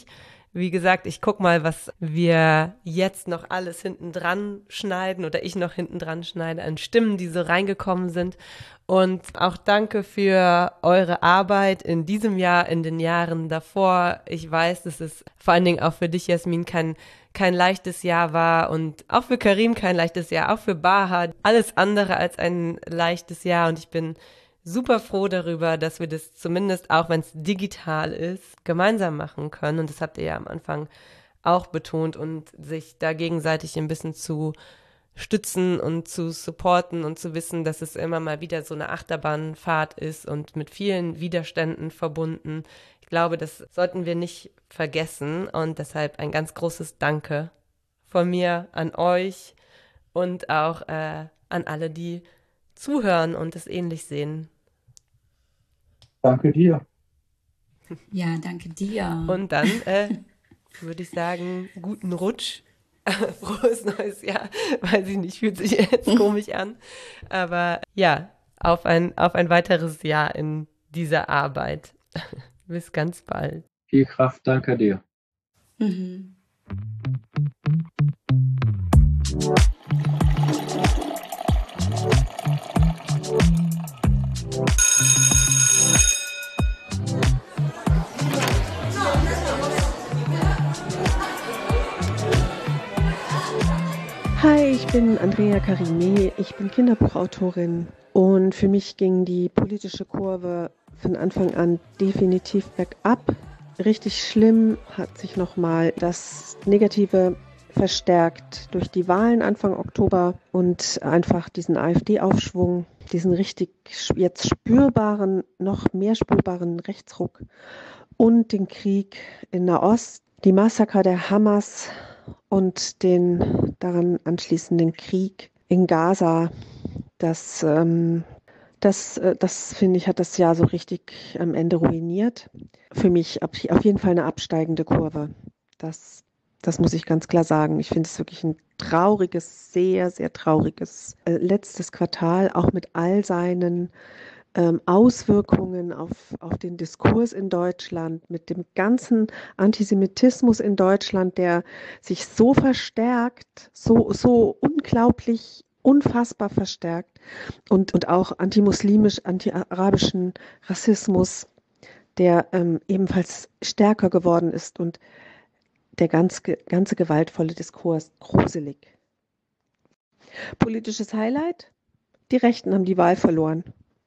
wie gesagt, ich guck mal, was wir jetzt noch alles hinten dran schneiden oder ich noch hinten dran schneide an Stimmen, die so reingekommen sind. Und auch danke für eure Arbeit in diesem Jahr, in den Jahren davor. Ich weiß, dass es vor allen Dingen auch für dich, Jasmin, kein, kein leichtes Jahr war und auch für Karim kein leichtes Jahr, auch für Baha alles andere als ein leichtes Jahr. Und ich bin super froh darüber, dass wir das zumindest, auch wenn es digital ist, gemeinsam machen können. Und das habt ihr ja am Anfang auch betont und sich da gegenseitig ein bisschen zu stützen und zu supporten und zu wissen, dass es immer mal wieder so eine Achterbahnfahrt ist und mit vielen Widerständen verbunden. Ich glaube, das sollten wir nicht vergessen und deshalb ein ganz großes Danke von mir an euch und auch äh, an alle, die zuhören und es ähnlich sehen. Danke dir. Ja, danke dir. Und dann äh, würde ich sagen, guten Rutsch. Frohes neues Jahr. Weiß ich nicht, fühlt sich jetzt komisch an. Aber ja, auf ein, auf ein weiteres Jahr in dieser Arbeit. Bis ganz bald. Viel Kraft, danke dir. Mhm. Hi, ich bin Andrea Karime, ich bin Kinderbuchautorin und für mich ging die politische Kurve von Anfang an definitiv bergab. Richtig schlimm hat sich nochmal das Negative verstärkt durch die Wahlen Anfang Oktober und einfach diesen AfD-Aufschwung, diesen richtig jetzt spürbaren, noch mehr spürbaren Rechtsruck und den Krieg in Nahost, die Massaker der Hamas und den daran anschließenden Krieg in Gaza. Das, ähm, das, äh, das finde ich, hat das Jahr so richtig am Ende ruiniert. Für mich auf jeden Fall eine absteigende Kurve. Das, das muss ich ganz klar sagen. Ich finde es wirklich ein trauriges, sehr, sehr trauriges äh, letztes Quartal, auch mit all seinen ähm, Auswirkungen auf, auf den Diskurs in Deutschland, mit dem ganzen Antisemitismus in Deutschland, der sich so verstärkt, so, so unglaublich, unfassbar verstärkt und, und auch antimuslimisch, anti-arabischen Rassismus, der ähm, ebenfalls stärker geworden ist und der ganz, ganze gewaltvolle Diskurs gruselig. Politisches Highlight? Die Rechten haben die Wahl verloren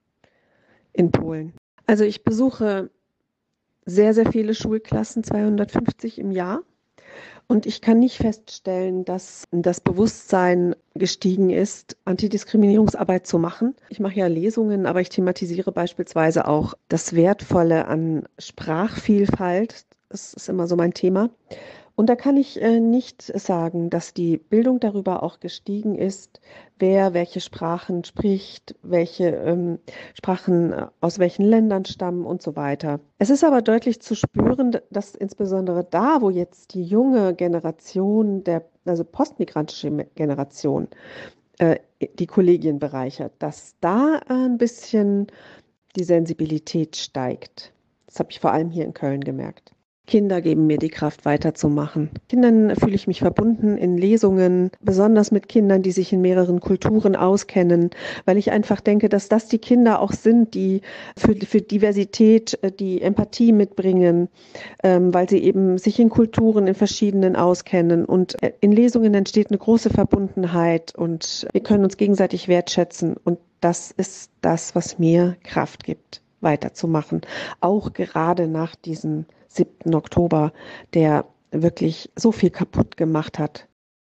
in Polen. Also ich besuche sehr, sehr viele Schulklassen, zweihundertfünfzig im Jahr. Und ich kann nicht feststellen, dass das Bewusstsein gestiegen ist, Antidiskriminierungsarbeit zu machen. Ich mache ja Lesungen, aber ich thematisiere beispielsweise auch das Wertvolle an Sprachvielfalt. Das ist immer so mein Thema. Und da kann ich äh, nicht sagen, dass die Bildung darüber auch gestiegen ist, wer welche Sprachen spricht, welche ähm, Sprachen äh, aus welchen Ländern stammen und so weiter. Es ist aber deutlich zu spüren, dass insbesondere da, wo jetzt die junge Generation, der, also postmigrantische Generation, äh, die Kollegien bereichert, dass da ein bisschen die Sensibilität steigt. Das habe ich vor allem hier in Köln gemerkt. Kinder geben mir die Kraft, weiterzumachen. Kindern fühle ich mich verbunden in Lesungen, besonders mit Kindern, die sich in mehreren Kulturen auskennen, weil ich einfach denke, dass das die Kinder auch sind, die für, für Diversität die Empathie mitbringen, ähm, weil sie eben sich in Kulturen, in verschiedenen auskennen. Und in Lesungen entsteht eine große Verbundenheit und wir können uns gegenseitig wertschätzen. Und das ist das, was mir Kraft gibt, weiterzumachen. Auch gerade nach diesem siebten Oktober, der wirklich so viel kaputt gemacht hat.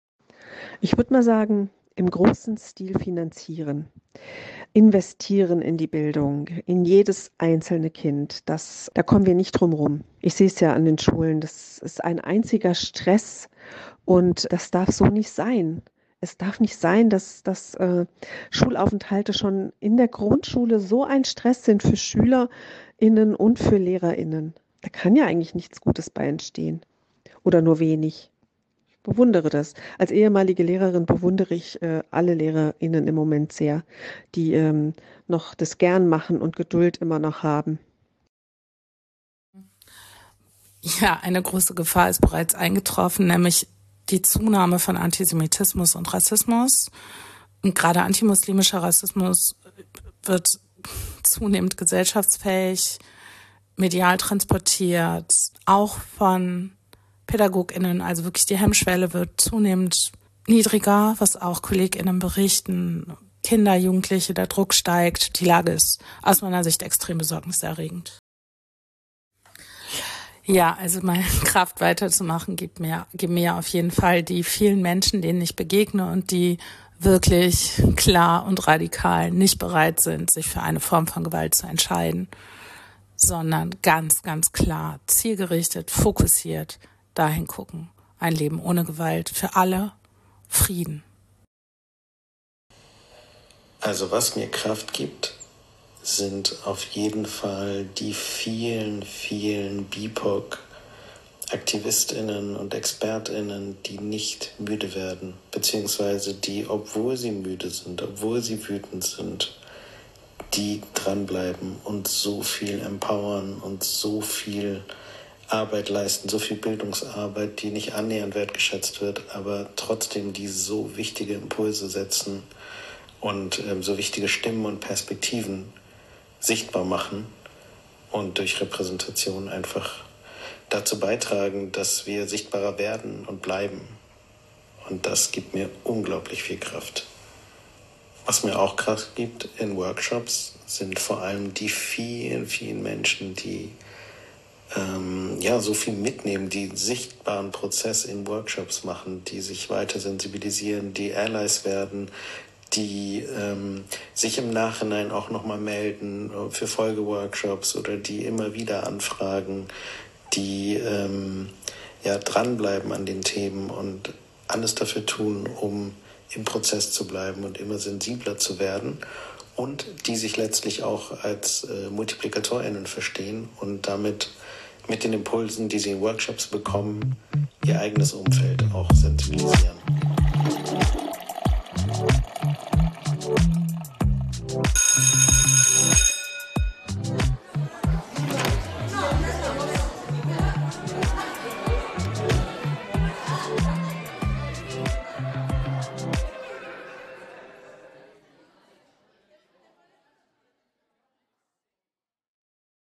Ich würde mal sagen, im großen Stil finanzieren, investieren in die Bildung, in jedes einzelne Kind. Das, da kommen wir nicht drum rum. Ich sehe es ja an den Schulen, das ist ein einziger Stress und das darf so nicht sein. Es darf nicht sein, dass, dass äh, Schulaufenthalte schon in der Grundschule so ein Stress sind für SchülerInnen und für LehrerInnen. Da kann ja eigentlich nichts Gutes bei entstehen. Oder nur wenig. Ich bewundere das. Als ehemalige Lehrerin bewundere ich äh, alle LehrerInnen im Moment sehr, die ähm, noch das gern machen und Geduld immer noch haben. Ja, eine große Gefahr ist bereits eingetroffen, nämlich die Zunahme von Antisemitismus und Rassismus. Und gerade antimuslimischer Rassismus wird zunehmend gesellschaftsfähig, medial transportiert, auch von PädagogInnen. Also wirklich die Hemmschwelle wird zunehmend niedriger, was auch KollegInnen berichten. Kinder, Jugendliche, der Druck steigt. Die Lage ist aus meiner Sicht extrem besorgniserregend. Ja, also meine Kraft weiterzumachen gibt mir, gibt mir auf jeden Fall die vielen Menschen, denen ich begegne und die wirklich klar und radikal nicht bereit sind, sich für eine Form von Gewalt zu entscheiden, sondern ganz, ganz klar, zielgerichtet, fokussiert dahin gucken. Ein Leben ohne Gewalt für alle, Frieden. Also was mir Kraft gibt, sind auf jeden Fall die vielen, vielen B I P O C-AktivistInnen und ExpertInnen, die nicht müde werden, beziehungsweise die, obwohl sie müde sind, obwohl sie wütend sind, die dranbleiben und so viel empowern und so viel Arbeit leisten, so viel Bildungsarbeit, die nicht annähernd wertgeschätzt wird, aber trotzdem die so wichtige Impulse setzen und ähm, so wichtige Stimmen und Perspektiven sichtbar machen und durch Repräsentation einfach dazu beitragen, dass wir sichtbarer werden und bleiben. Und das gibt mir unglaublich viel Kraft. Was mir auch Kraft gibt in Workshops, sind vor allem die vielen, vielen Menschen, die ähm, ja so viel mitnehmen, die sichtbaren Prozess in Workshops machen, die sich weiter sensibilisieren, die Allies werden, die ähm, sich im Nachhinein auch nochmal melden für Folgeworkshops oder die immer wieder anfragen, die ähm, ja dranbleiben an den Themen und alles dafür tun, um im Prozess zu bleiben und immer sensibler zu werden und die sich letztlich auch als äh, MultiplikatorInnen verstehen und damit mit den Impulsen, die sie in Workshops bekommen, ihr eigenes Umfeld auch sensibilisieren.